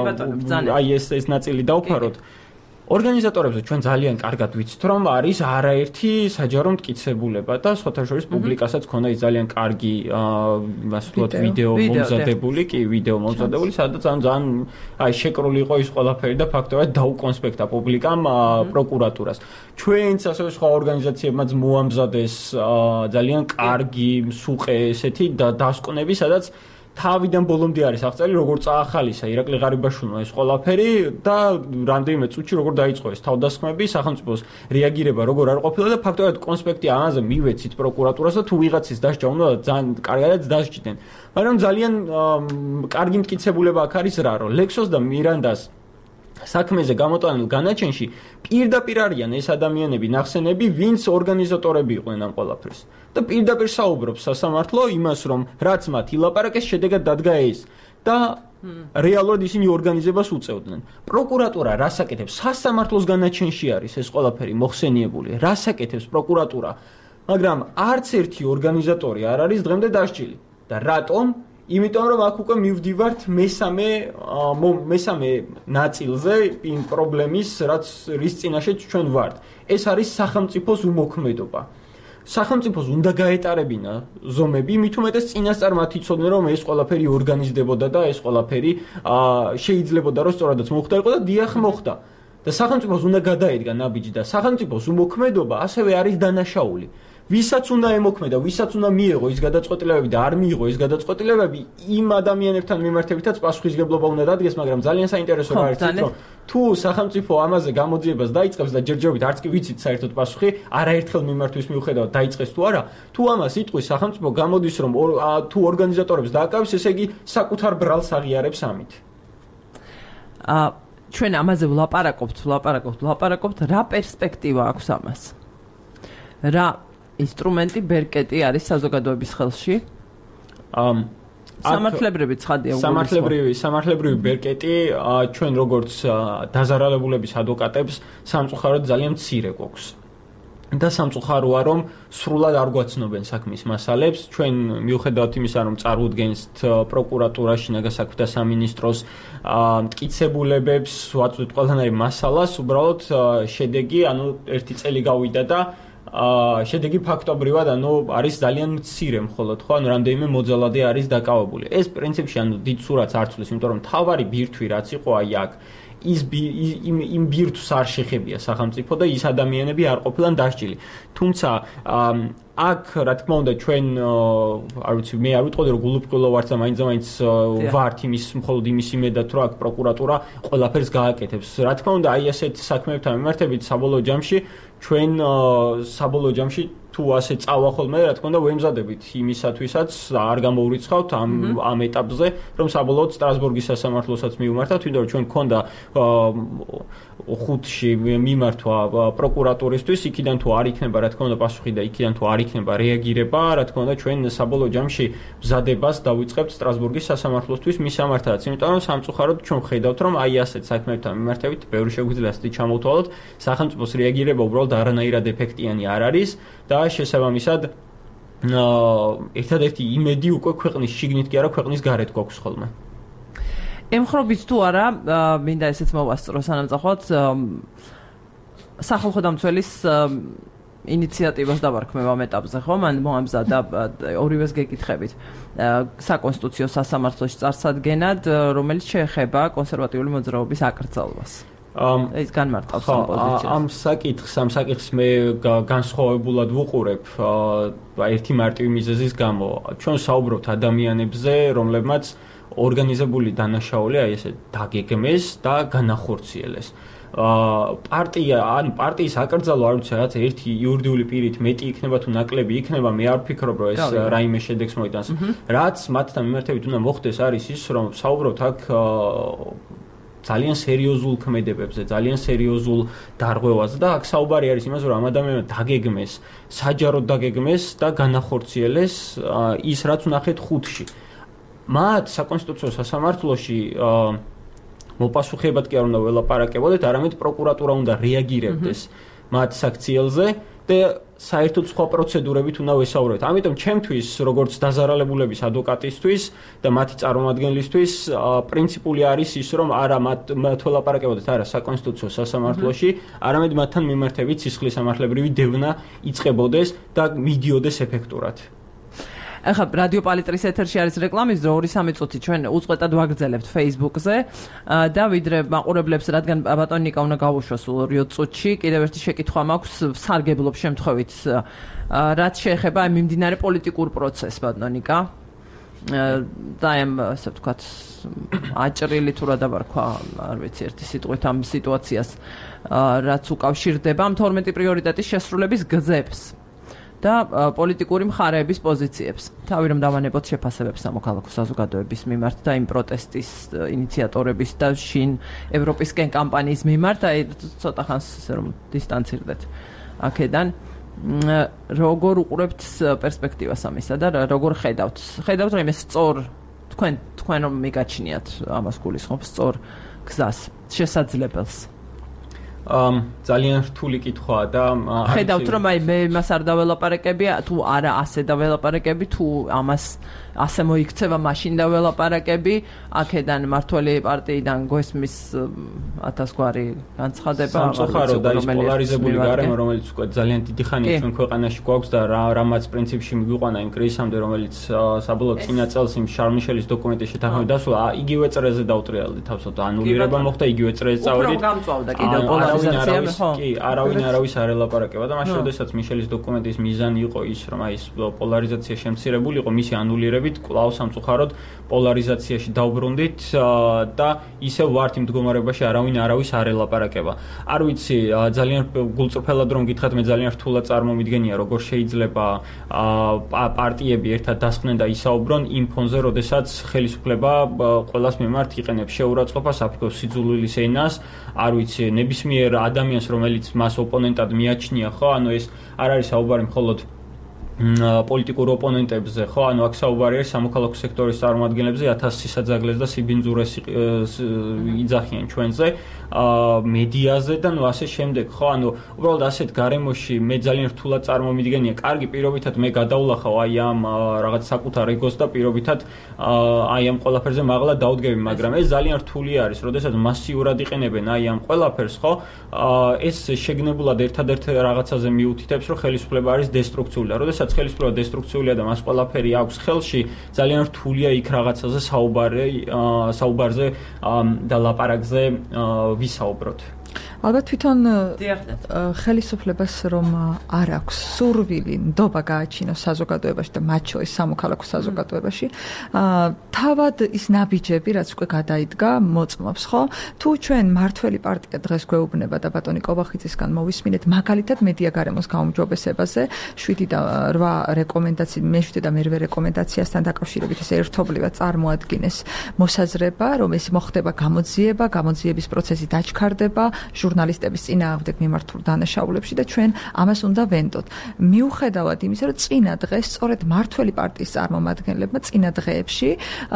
[SPEAKER 5] აი ეს ნაწილი დავფაროთ. ორგანიზატორებზე ჩვენ ძალიან კარგად ვიცით, რომ არის არაერთი საჯარო მტკიცებულება და სხვათა შორის პუბლიკასაც ქონდა ის ძალიან კარგი ვიდეო მომზადებული, სადაც ძალიან აი შეკრული იყო ის ყველაფერი და ფაქტობრივად დაუკონსპექტა პუბლიკამ პროკურატურას. ჩვენც ასევე სხვა ორგანიზაციებმაც მოამზადეს ძალიან კარგი მსუყე ესეთი დასკვნები, სადაც თავიდან ბოლომდე არის აღწერილი, როგორ წაახალისა ირაკლი ღარიბაშვილმა ეს ყველაფერი და რამდენიმე წუთში როგორ დაიწყო ეს თავდასხმები, სახელმწიფოს რეაგირება როგორ არ ყოფილა და ფაქტობრივად კონსპექტი ამაზე მივეცით პროკურატურას და თუ ვიღაცის დასჯა უნდა ძალიან კარგადაც დასჯდნენ. მაგრამ ძალიან კარგი მტკიცებულება აქ არის რა, რომ ლექსოს და მირანდას საქმეზე გამოტანილ განაჩენში პირდაპირ არიან ეს ადამიანები ნახსენები, ვინც ორგანიზატორები იყვნენ ამ ყველაფერს. და პირდაპირ საუბრობს სასამართლო იმას, რომ რაც მათ ილაპარაკეს, შედეგად დადგა ეს და რეალურად ისინი ორგანიზებას უწევდნენ. პროკურატურა რას აკეთებს? სასამართლოს განაჩენში არის ეს ყველაფერი მოხსენიებული. რას აკეთებს პროკურატურა? მაგრამ არც ერთი ორგანიზატორი არ არის დღემდე დასჯილი. და რატომ? იმიტომ რომ აქ უკვე მივდივართ მესამე ნაწილზე იმ პრობლემის, რის წინაშეც ჩვენ ვართ. ეს არის სახელმწიფოს უმოქმედობა. სახელმწიფოს უნდა გაეტარებინა ზომები, მით უმეტეს წინასწარ მათ იცოდნენ, რომ ეს ყველაფერი ორგანიზდებოდა და ეს ყველაფერი შეიძლებოდა რომ სწორადაც მოხდა იყო და დიახ მოხდა. და სახელმწიფოს უნდა გადაედგა ნაბიჯი და სახელმწიფოს უმოქმედობა ასევე არის დანაშაული. ვისაც უნდა ემოქმედა, ვისაც უნდა მიეღო ის გადაწყვეტილებები და არ მიიღო ის გადაწყვეტილებები, იმ ადამიანებთან მიმართებითაც პასუხისგებლობა უნდა დადგეს, მაგრამ ძალიან საინტერესო რა არის, რომ თუ სახელმწიფო ამაზე გამოძიებას დაიწყებს და ჯერჯერობით არც კი ვიცით საერთოდ პასუხი, არაერთხელ მიმართვის მიუხედავად დაიწყეს თუ არა, თუ ამას იტყვის სახელმწიფო გამოდის, რომ თუ ორგანიზატორებს დააკავებს, ესე იგი საკუთარ ბრალს აღიარებს ამით.
[SPEAKER 1] ჩვენ ამაზე ვლაპარაკობთ, რა პერსპექტივა აქვს ამას? რა ინსტრუმენტი ბერკეტი არის საზოგადოების ხელში? სამართლებრივი ცხადია
[SPEAKER 5] სამართლებრივი ბერკეტი ჩვენ როგორც დაზარალებულების ადვოკატებს სამწუხაროდ ძალიან მცირე გვაქვს. და სამწუხაროა რომ სრულად არ გვაცნობენ საქმის მასალებს ჩვენ მიუხედავად იმისა რომ წარუდგენთ პროკურატურაში ნაგასაქმეთა სამინისტროს მტკიცებულებებს ვაწვდით ყველანაირ მასალას უბრალოდ შედეგი ერთი წელი გავიდა და შედეგი ფაქტობრივად არის ძალიან მცირე მხოლოდ ხო რამდენიმე მოძალადე არის დაკავებული ეს პრინციპში დიდ სურათს არ ცვლის იმიტომ რომ თავარი ბირთვი რაც იყო აი აქ იმ ბირთვს არ შეხებია სახელმწიფო და ის ადამიანები არ ყოფილან დასჯილი. თუმცა აქ რა თქმა უნდა ჩვენ არ ვიცი მე არ ვიტყოდი რომ გულუბრყვილო ვართ და მაინც ვართ მხოლოდ იმის იმედად რომ აქ პროკურატურა ყველაფერს გააკეთებს. რა თქმა უნდა აი ასეთ საქმეებთან მიმართებით საბოლოო ჯამში ჩვენ საბოლოო ჯამში თუ ასე წავა ხოლმე რა თქმა უნდა ვემზადებით იმისათვისაც არ გამოვრიცხავთ ამ ეტაპზე რომ საბოლოოდ სტრასბურგის სასამართლოსაც მივმართავთ იმიტომ რომ ჩვენ გქონდა ხუთში მიმართვა პროკურატურისთვის იქიდან თუ არ იქნება რა თქმა უნდა პასუხი და იქიდან თუ არ იქნება რეაგირება რა თქმა უნდა ჩვენ საბოლოო ჯამში მზადებას დავიწყებთ სტრასბურგის სასამართლოსთვის მისამართადაც იმიტომ რომ სამწუხაროდ ჩვენ ხედავთ რომ აი ასეთ საქმეებთან მიმართებით ბევრი შეგვიძლია ასეთი ჩამოთვალოთ სახელმწიფოს რეაგირება უბრალოდ არანაირად ეფექტიანი არ არის და შესაბამისად ერთადერთი იმედი უკვე ქვეყნის შიგნით კი არა ქვეყნის გარეთ გვაქვს ხოლმე
[SPEAKER 1] ემხრობით თუ არა მინდა ესეც მოვასწრო სანამწახოდ სახალხო დამცველის ინიციატივას დავარქმევ ამ ეტაპზე ხო მან მოამზადა ორივეს გეკითხებით საკონსტიტუციო სასამართლოში წარსადგენად რომელიც შეეხება კონსერვატიული მოძრაობის აკრძალვას ეს განმარტავს ამ პოზიციას
[SPEAKER 5] ამ საკითხს მე განსხვავებულად ვუყურებ ერთი მარტივი მიზეზის გამო ჩვენ საუბრობთ ადამიანებზე რომლებმაც ორგანიზებული დანაშაული აი ესე დაგეგმეს და განახორციელეს პარტიის აკრძალვა არ ვიცი რაღაც ერთი იურიდიული პირით მეტი იქნება თუ ნაკლები იქნება მე არ ვფიქრობ რომ ეს რაიმე შედეგს მოიტანს რაც მათთან მიმართებით უნდა მოხდეს არის ის რომ საუბრობთ აქ ძალიან სერიოზულ ქმედებებზე, ძალიან სერიოზულ დარღვევაზე და აქ საუბარი არის იმაზე, რომ ამ ადამიანმა დაგეგმეს, საჯაროდ დაგეგმეს და განახორციელეს ის, რაც ვნახეთ ხუთში. მათ საკონსტიტუციო სასამართლოში მოპასუხებად კი არ უნდა ველაპარაკებოდეთ, არამედ პროკურატურა უნდა რეაგირებდეს მათ საქციელზე და საერთოდ სხვა პროცედურებით უნდა ვესაუბროთ. ამიტომ ჩემთვის, როგორც დაზარალებულების ადვოკატისთვის და მათი წარმომადგენლისთვის, პრინციპული არის ის, რომ არა მათ ველაპარაკებოდეთ არა საკონსტიტუციო სასამართლოში, არამედ მათთან მიმართებით სისხლისამართლებრივი დევნა იწყებოდეს და მიდიოდეს ეფექტურად.
[SPEAKER 1] ახლა რადიო პალიტრის ეთერში არის რეკლამის დრო 2-3 წუთი ჩვენ უწყვეტად ვაგრძელებთ Facebook-ზე და ვიდრე მაყურებლებს რადგან ბატონ ნიკა უნდა გავუშვას 2 წუთში კიდევ ერთი შეკითხვა მაქვს სარგებლობ შემთხვევით რაც შეეხება მიმდინარე პოლიტიკურ პროცესს ბატონ ნიკა და ამ ასე ვთქვათ აჭრილი თუ რა დაბარქვა არ ვიცი ერთი სიტყვით ამ სიტუაციას რაც უკავშირდება 12 პრიორიტეტის შესრულების გზებს და პოლიტიკური მხარეების პოზიციებს. თავი რომ დავანებოთ შეფასებებს სამოქალაქო საზოგადოების მიმართ და იმ პროტესტის ინიციატორების და შინ ევროპისკენ კამპანიის მიმართ, აი ცოტა ხანს რომ დისტანცირდეთ აქედან. როგორ უყურებთ პერსპექტივას ამისა და როგორ ხედავთ? ხედავთ რომ ეს სწორ თქვენ რომ მიგაჩნიათ ამას გულისხმობს სწორ გზას, შესაძლებელს.
[SPEAKER 5] ძალიან რთული კითხვაა და
[SPEAKER 1] ხედავთ რომ აი მე მას არ დაველაპარაკები თუ არა ასე დაველაპარაკები თუ ამას ასე მოიქცევა მაშინ დაველაპარაკები აქედან მართველი პარტიიდან გვესმის 1000 გვარი განცხადება
[SPEAKER 5] სამწუხაროდ და ის პოლარიზებული გარემო რომელიც უკვე ძალიან დიდი ხანია ჩვენ ქვეყანაში გვაქვს და რამაც პრინციპში მიგვიყვანა იმ კრიზისამდე რომელიც საბოლოოდ წინა წელს იმ შარმიშელის დოკუმენტში შეთანხმებით დასულა იგივე წრეზე დავუტრიალდი თავსოთ ანულირება მოხდა იგივე წრეზე წავედით
[SPEAKER 1] უფრო გამწვავდა კიდევ პოლარიზაცია
[SPEAKER 5] არავინ არავის არ ელაპარაკება და მაშინ როდესაც მიშელის დოკუმენტის მიზანი იყო ის რომ აი ეს პოლარიზაცია შემცირებული იყო მისი ანულირება კვლავ სამწუხაროდ პოლარიზაციაში დავბრუნდით და ისევ ვართ იმ მდგომარეობაში არავინ არავის არ ელაპარაკება. არ ვიცი ძალიან გულწრფელად რომ გითხრათ მე ძალიან რთულად წარმომიდგენია როგორ შეიძლება პარტიები ერთად დასხნენ და ისაუბრონ იმ ფონზე როდესაც ხელისუფლება ყველას მიმართ იყენებს შეურაცხყოფას აფრიკოს სიძულვილის ენას არ ვიცი ნებისმიერ ადამიანს რომელიც მას ოპონენტად მიაჩნია ხო ანუ ეს არ არის საუბარი მხოლოდ პოლიტიკურ ოპონენტებზე, ხო, ანუ აქ საუბარი არის სამოქალაქო სექტორის წარმომადგენლებზე, 1000 სისაძაგლეს და სიბინძურეს იძახიან ჩვენზე, მედიაზე და ასე შემდეგ, ხო, ანუ უბრალოდ ასეთ გარემოში მე ძალიან რთულად წარმომიდგენია. კარგი, პირობითად მე გადავლახავ აი ამ რაღაც საკუთარ ეგოს და პირობითად აი ამ ყველაფერზე მაღლა დავდგები, მაგრამ ეს ძალიან რთული არის, როდესაც მასიურად იყენებენ აი ამ ყველაფერს, ხო? ეს შეგნებულად ერთადერთ რაღაცაზე მიუთითებს, რომ ხელისუფლება არის დესტრუქციული და როდესაც ხელისუფლება დესტრუქციულია და მას ყველაფერი აქვს ხელში, ძალიან რთულია იქ რაღაცაზე საუბარზე და ლაპარაკზე ვისაუბროთ.
[SPEAKER 6] ალბათ თვითონ ხელისუფლებას რომ არ აქვს სურვილი ნდობა გააჩინოს საზოგადოებაში და მათ შორის სამოქალაქო საზოგადოებაში, თავად ის ნაბიჯები, რაც უკვე გადაიდგა, მოწმობს, ხო? თუ ჩვენ მართველი პარტია დღეს გვეუბნება და ბატონი კობახიძისგან მოვისმინეთ მაგალითად მედია გარემოს გაუმჯობესებაზე 7 და 8 რეკომენდაცია, მე-7 და მე-8 რეკომენდაციასთან დაკავშირებით ეს ერთობლივად წარმოადგენს მოსაზრება, რომ ეს მოხდება გამოძიების პროცესი დაჩქარდება ჟურნალისტების წინააღმდეგ მიმართულ დანაშაულებში და ჩვენ ამას უნდა ვენდოთ. მიუხედავად იმისა, რომ წინა დღეს სწორედ მართველი პარტიის წარმომადგენლებმა წინა დღეებში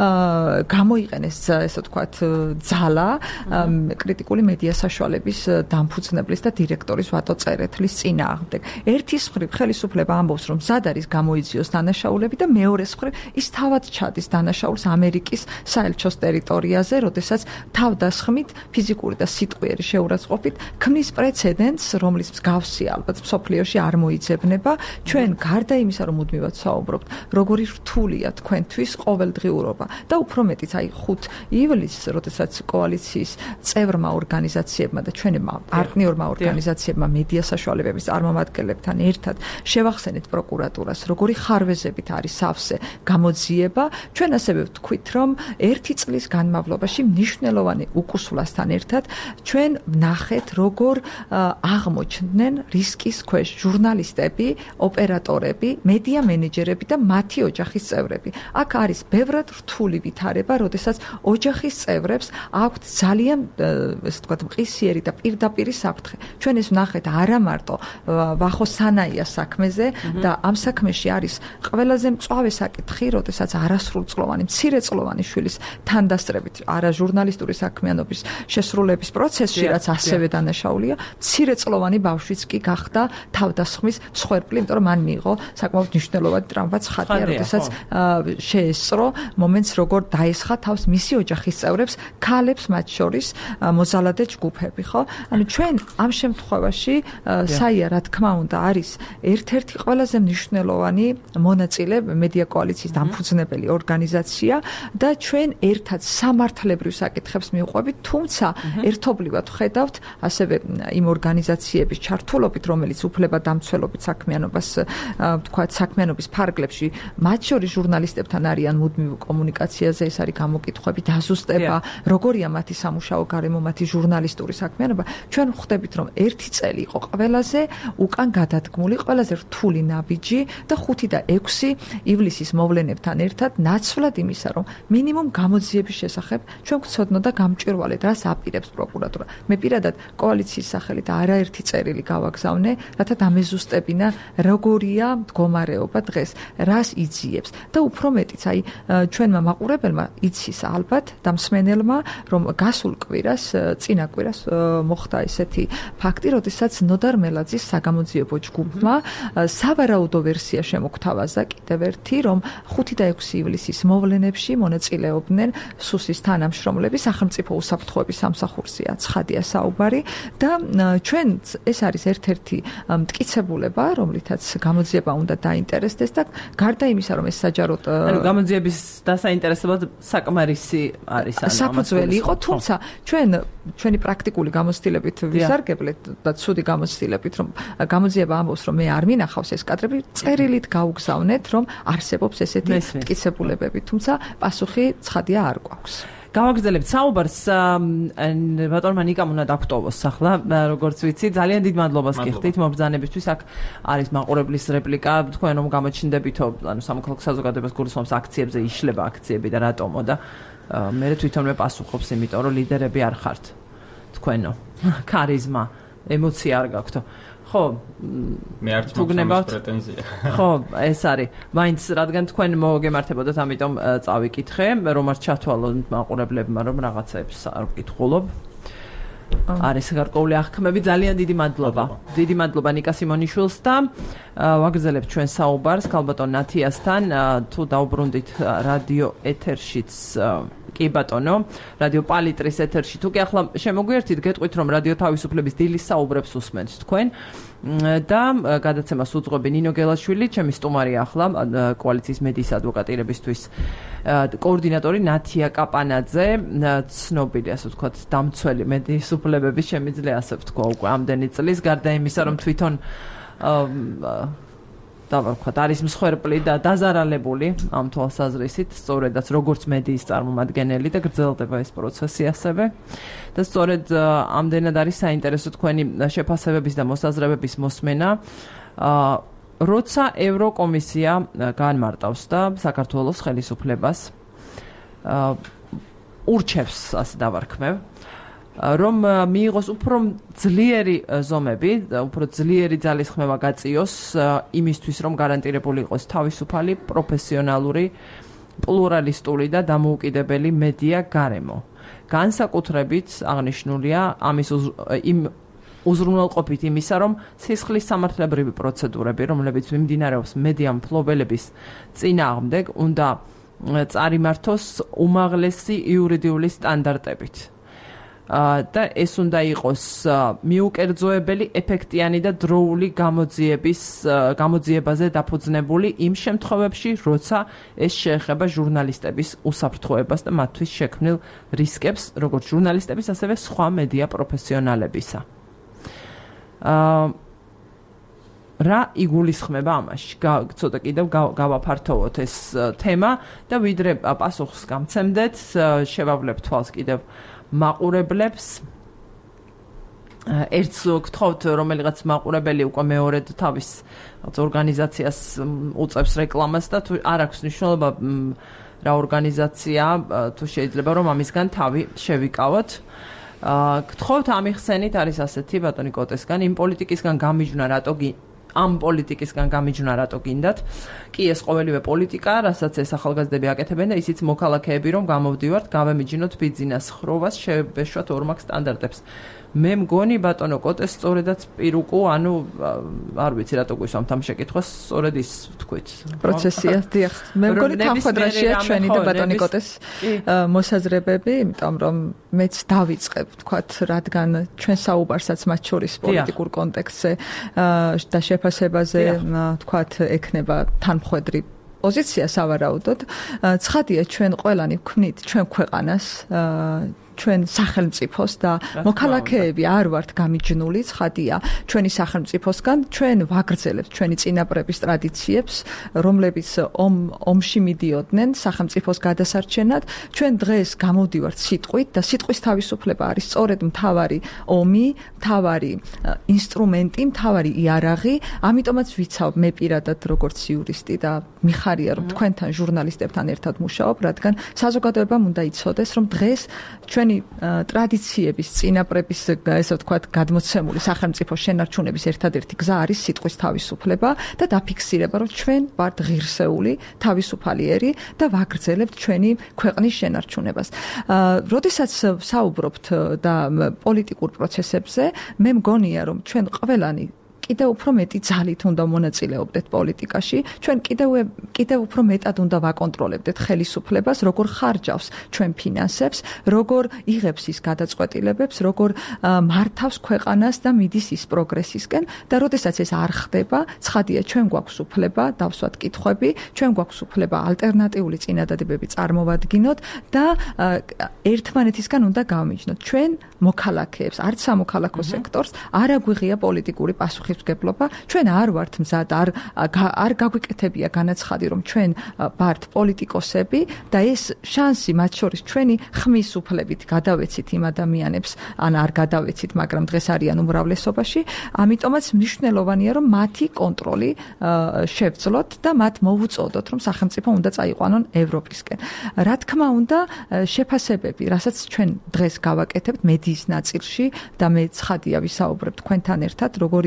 [SPEAKER 6] გამოიყენეს ესე ვთქვათ ძალა კრიტიკული მედია საშუალების დამფუძნებლის და დირექტორის ვატო წერეთლის წინააღმდეგ. ერთის მხრივ ხელისუფლება ამბობს, რომ მზად არის გამოიძიოს დანაშაულები და მეორეს მხრივ ის თავად ჩადის დანაშაულს ამერიკის საელჩოს ტერიტორიაზე, როდესაც თავდასხმით ფიზიკური და სიტყვიერი შეურაცხყოფით ქმნის პრეცედენტს, რომლის მსგავსი ალბათ მსოფლიოში არ მოიძებნება. ჩვენ გარდა იმისა, რომ მუდმივად საუბრობთ, როგორი რთულია თქვენთვის ყოველდღიურობა და უფრო მეტიც აი 5 ივლისს, როდესაც კოალიციის წევრმა ორგანიზაციებმა და ჩვენმა პარტნიორმა ორგანიზაციებმა მედია საშუალებების წარმომადგენლებთან ერთად შევახსენეთ პროკურატურას, როგორი ხარვეზებით არის სავსე გამოძიება, ჩვენ ასევე ვთქვით, რომ 1 წლის განმავლობაში მნიშვნელოვანი უკუსვლასთან ერთად ჩვენ ვნახეთ, როგორ აღმოჩნდნენ რისკის ქვეშ ჟურნალისტები, ოპერატორები, მედია მენეჯერები და მათი ოჯახის წევრები. აქ არის ბევრად რთული ვითარება, როდესაც ოჯახის წევრებს აქვთ ძალიან, ესე ვთქვათ, მყისიერი და პირდაპირი საფრთხე. ჩვენ ეს ვნახეთ არა მარტო ვახო სანაიას საქმეზე და ამ საქმეში არის ყველაზე მწვავე საკითხი, როდესაც არასრულწლოვანი, მცირეწლოვანი შვილის თანდასწრებით არა ჟურნალისტური საქმიანობის შესრულების პროცესში, რაც ასევე დანაშაულია, მცირეწლოვანი ბავშვიც კი გახდა თავდასხმის მსხვერპლი, იმიტომ რომ მან მიიღო საკმაოდ მნიშვნელოვანი ტრამვაც ხატია, როდესაც შეესწრო მომენტს, როგორ დაესხა თავს მისი ოჯახის წევრებს, ქალებს მათ შორის მოზალადე ჯგუფები, ხო? ანუ ჩვენ ამ შემთხვევაში საია, რა თქმა უნდა, არის ერთ-ერთი ყველაზე მნიშვნელოვანი მონაწილე მედია კოალიციის დამფუძნებელი ორგანიზაცია და ჩვენ ერთად სამართლებრივ საკითხებს მივყვებით, თუმცა ერთობლივად ვხედავთ ასევე იმ ორგანიზაციების ჩართულობით, რომელიც უფლებადამცველობით საქმიანობას, ვთქვათ, საქმიანობის ფარგლებში, მათ შორის ჟურნალისტებთან არიან მუდმივ კომუნიკაციაზე, ეს არის გამოკითხვები, დაზუსტება, როგორია მათი სამუშაო გარემო, მათი ჟურნალისტური საქმიანობა. ჩვენ ვხვდებით, რომ 1 წელი იყო ყველაზე უკან გადადგმული, ყველაზე რთული ნაბიჯი და 5 და 6 ივლისის მოვლენებთან ერთად ნაცვლად იმისა, რომ მინიმუმ გამოძიების შესახებ ჩვენ გვცოდნოდა გამჭვირვალედ, რას აპირებს პროკურატურა. მე პირადად კოალიციის სახელით არაერთი წერილი გავაგზავნე, რათა დამეზუსტებინა როგორია მდგომარეობა დღეს, რას იძიებს და უფრო მეტიც აი ჩვენმა მაყურებელმა იცის ალბათ და მსმენელმა, რომ გასულ კვირას, წინა კვირას მოხდა ესეთი ფაქტი, როდესაც ნოდარ მელაძის საგამოძიებო ჯგუფმა სავარაუდო ვერსია შემოგთავაზა კიდევ ერთი, რომ 5 და 6 ივლისის მოვლენებში მონაწილეობდნენ სუსის თანამშრომლები, სახელმწიფო უსაფრთხოების სამსახურზეა ცხადია საუბარი და ჩვენ ეს არის ერთ-ერთი მტკიცებულება, რომლითაც გამოძიება უნდა დაინტერესდეს და გარდა იმისა, რომ ეს საჯაროდ
[SPEAKER 1] ანუ გამოძიების დასაინტერესებლად საკმარისი არის
[SPEAKER 6] საფუძველი იყო, თუმცა ჩვენი პრაქტიკული გამოცდილებით ვისარგებლეთ და ცუდი გამოცდილებით, რომ გამოძიება ამბობს, რომ მე არ მინახავს ეს კადრები, წერილით გავგზავნეთ, რომ არსებობს ესეთი მტკიცებულებები, თუმცა პასუხი ცხადია არ გვაქვს.
[SPEAKER 1] გავაგრძელებთ საუბარს ბატონმა ნიკამ უნდა დაგტოვოს ახლა როგორც ვიცი ძალიან დიდ მადლობას გიხდით მობრძანებისთვის აქ არის მაყურებლის რეპლიკა თქვენ რომ გამოჩნდებითო ანუ სამოქალაქო საზოგადოებას გულისხმობს აქციებზე იშლება აქციები და რატომო და მე თვითონვე პასუხობს იმიტომ რომ ლიდერები არ ხართ თქვენო ქარიზმა ემოცია არ გაქვთო ხო,
[SPEAKER 5] მე არც მაქვს პრეტენზია.
[SPEAKER 1] ხო, ეს არის. მაინც რადგან თქვენ მოგემართებოდეთ, ამიტომ წავიკითხე, რომ არ ჩათვალოთ მაყურებლებმა, რომ რაღაცებს არ ვკითხულობ. არის გარკვეული აღქმები, ძალიან დიდი მადლობა. დიდი მადლობა ნიკა სიმონიშვილს და ვაგრძელებთ ჩვენ საუბარს ქალბატონ ნათიასთან, თუ დაუბრუნდით რადიო ეთერშიც კი ბატონო, რადიო პალიტრის ეთერში. თუ კი ახლა შემოგვიერთით, გეტყვით რომ რადიო თავისუფლების დილის საუბრებს უსმენთ თქვენ და გადაცემას უძღვები ნინო გელაშვილი, ჩემი სტუმარია ახლა კოალიციის მედიის ადვოკატირებისთვის კოორდინატორი ნათია კაპანაძე, ცნობილი ასე ვთქვათ, დამცველი მედიის უფლებების შემიძლია ასე ვთქვა უკვე ამდენი წლის, გარდა იმისა რომ თვითონ დავარქვათ, არის მსხვერპლი და დაზარალებული ამ თვალსაზრისით, სწორედაც როგორც მედიის წარმომადგენელი და გრძელდება ეს პროცესი ასევე. და სწორედ ამდენად არის საინტერესო თქვენი შეფასებების და მოსაზრებების მოსმენა, როცა ევროკომისია განმარტავს და საქართველოს ხელისუფლებას ურჩევს, ასე დავარქმევ, რომ მიიღოს უფრო ძლიერი ზომები, უფრო ძლიერი ძალისხმევა გაწიოს იმისთვის, რომ გარანტირებული იყოს თავისუფალი, პროფესიონალური, პლურალისტური და დამოუკიდებელი მედია გარემო. განსაკუთრებით აღნიშნულია ამის უზრუნველყოფით იმისა, რომ სისხლის სამართლებრივი პროცედურები, რომლებიც მიმდინარეობს მედია მფლობელების წინააღმდეგ, უნდა წარიმართოს უმაღლესი იურიდიული სტანდარტებით. და ეს უნდა იყოს მიუკერძოებელი, ეფექტიანი და დროული გამოძიებაზე დაფუძნებული იმ შემთხვევებში, როცა ეს შეეხება ჟურნალისტების უსაფრთხოებას და მათთვის შექმნილ რისკებს, როგორც ჟურნალისტების, ასევე სხვა მედია პროფესიონალებისა. რა იგულისხმება ამაში? ცოტა კიდევ გავაფართოვოთ ეს თემა და ვიდრე პასუხს გამცემდეთ, შევავლებთ თვალს კიდევ მაყურებლებს. ერთს გთხოვთ, რომელიღაც მაყურებელი უკვე მეორედ თავის ორგანიზაციას უწევს რეკლამას და თუ არ აქვს მნიშვნელობა რა ორგანიზაცია, თუ შეიძლება რომ ამისგან თავი შევიკავოთ. გთხოვთ ამიხსენით, არის ასეთი ბატონი კოტესგან, იმ პოლიტიკისგან გამიჯვნა რატო გინდათ? კი, ეს ყოველივე პოლიტიკა, რასაც ეს ახალგაზრდები აკეთებენ და ისიც მოქალაქეები, რომ გამოვდივართ, გავემიჯნოთ ბიძინას ხროვას, შევეშვათ ორმაგ სტანდარტებს. მე მგონი ბატონო კოტეს სწორედაც პირუკუ, ანუ არ ვიცი რატო გვისვამთ ამ შეკითხვას, სწორედ ის ვთქვით.
[SPEAKER 6] პროცესია, დიახ. მე მგონი თანხმდრაშია ჩვენი და ბატონი კოტეს მოსაზრებები, იმიტომ რომ მეც დავიწყებ, ვთქვათ, რადგან ჩვენ საუბარსაც მათ შორის პოლიტიკურ კონტექსტზე და შეფასებაზე, ვთქვათ, ექნება თანმხვედრი პოზიცია სავარაუდოდ. ცხადია, ჩვენ ყველანი ვქმნით ჩვენ ქვეყანას, ჩვენ სახელმწიფოს და მოქალაქეები არ ვართ გამიჯნული, ცხადია, ჩვენი სახელმწიფოსგან, ჩვენ ვაგრძელებთ ჩვენი წინაპრების ტრადიციებს, რომლებიც ომში მიდიოდნენ სახელმწიფოს გადასარჩენად. ჩვენ დღეს გამოვდივართ სიტყვით და სიტყვის თავისუფლება არის სწორედ მთავარი ომი, მთავარი ინსტრუმენტი, მთავარი იარაღი. ამიტომაც ვიცავ მე პირადად როგორც იურისტი და მიხარია რომ თქვენთან ჟურნალისტებთან ერთად მუშაობ, რადგან საზოგადოებამ უნდა იცოდეს, რომ დღეს ჩვენი ტრადიციების, წინაპრების, ესე ვთქვათ, გადმოცემული სახელმწიფოს შენარჩუნების ერთადერთი გზა არის სიტყვის თავისუფლება და დაფიქსირება, რომ ჩვენ ვართ ღირსეული, თავისუფალიერი და ვაგრძელებთ ჩვენი ქვეყნის შენარჩუნებას. როდესაც საუბრობთ და პოლიტიკურ პროცესებზე, მე მგონია, რომ ჩვენ ყველანი კიდევ უფრო მეტი ძალით უნდა მონაწილეობდეთ პოლიტიკაში, ჩვენ კიდევ უფრო მეტად უნდა ვაკონტროლებდეთ ხელისუფლებას, როგორ ხარჯავს ჩვენ ფინანსებს, როგორ იღებს ის გადაწყვეტილებებს, როგორ მართავს ქვეყანას და მიდის ის პროგრესისკენ და როდესაც ეს არ ხდება, ცხადია, ჩვენ გვაქვს უფლება დავსვათ კითხვები, ჩვენ გვაქვს უფლება ალტერნატიული წინადადებები წარმოვადგინოთ და ერთმანეთისგან უნდა გავმიჯნოთ. ჩვენ მოქალაქეებს, არც სამოქალაქო სექტორს არ აგვიღია პოლიტიკური პასუხი ჩვენ არ ვართ მზად, არ გაგვიკეთებია განაცხადი, რომ ჩვენ ვართ პოლიტიკოსები და ეს შანსი მათ შორის ჩვენი ხმის უფლებით გადავეცით იმ ადამიანებს, ან არ გადავეცით, მაგრამ დღეს არიან უმრავლესობაში, ამიტომაც მნიშვნელოვანია, რომ მათი კონტროლი შევძლოთ და მათ მოვუწოდოთ, რომ სახელმწიფო უნდა წაიყვანონ ევროპისკენ. რა თქმა უნდა, შეფასებები, რასაც ჩვენ დღეს გავაკეთებთ მედიის ნაწილში და მე ცხადია ვისაუბრებ თქვენთან ერთად, როგორი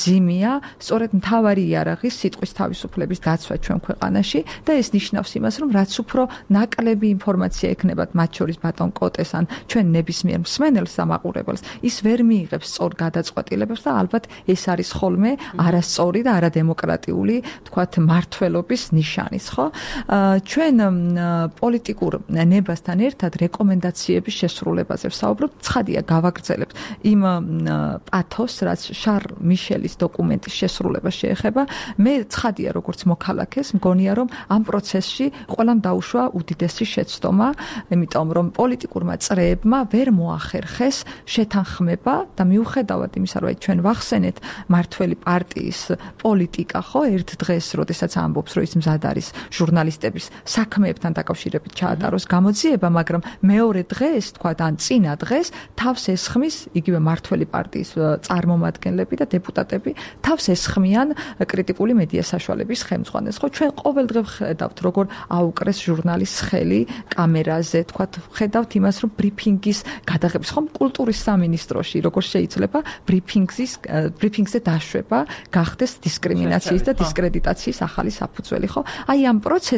[SPEAKER 6] მძიმეა სწორედ მთავარი იარაღის სიტყვის თავისუფლების დაცვა ჩვენ ქვეყანაში და ეს ნიშნავს იმას, რომ რაც უფრო ნაკლები ინფორმაცია ექნებათ მათ შორის ბატონ კოტეს ან ჩვენ ნებისმიერ მსმენელს და მაყურებელს, ის ვერ მიიღებს სწორ გადაწყვეტილებებს და ალბათ ეს არის ხოლმე არასწორი და არადემოკრატიული, თქვათ, მართლობის ნიშანის, ხო? ჩვენ პოლიტიკურ ნებასთან ერთად რეკომენდაციების შესრულებაზე ვსაუბრობთ, ცხადია გავაგრძელებთ იმ პათოს, რაც შარლ მიშელის დოკუმენტის შესრულება შეეხება. მე ცხადია, როგორც მოქალაქეს, მგონია, რომ ამ პროცესში ყველამ დაუშვა უდიდესი შეცდომა, იმიტომ რომ პოლიტიკურმა წრეებმა ვერ მოახერხეს შეთანხმება და მიუხედავად იმისა, რომ ჩვენ ვახსენეთ მართველი პარტიის პოლიტიკა, ხო, ერთ დღეს, როდესაც ამბობს, რომ ის მზად არის ჟურნალისტების საქმეებთან დაკავშირებით ჩაატაროს გამოძიება, მაგრამ მეორე დღეს, თქვა, ან წინა დღეს თავს ესხმის იგივე მართველი პარტიის წარმომადგენლები და დეპუტატები თავს ესხმიან კრიტიკული მედია საშუალების ხელმძღვანელს. ხო, ჩვენ ყოველდღე ვხედავთ, როგორ აუკრეს ჟურნალის ხელი კამერაზე, თქვა, ვხედავთ იმას, რომ ბრიფინგის გადაღების, ხომ, კულტურის სამინისტროში, როგორ შეიძლება ბრიფინგზე დაშვება გახდეს დისკრიმინაციის და დისკრედიტაციის ახალი საფუძველი, ხო? აი ამ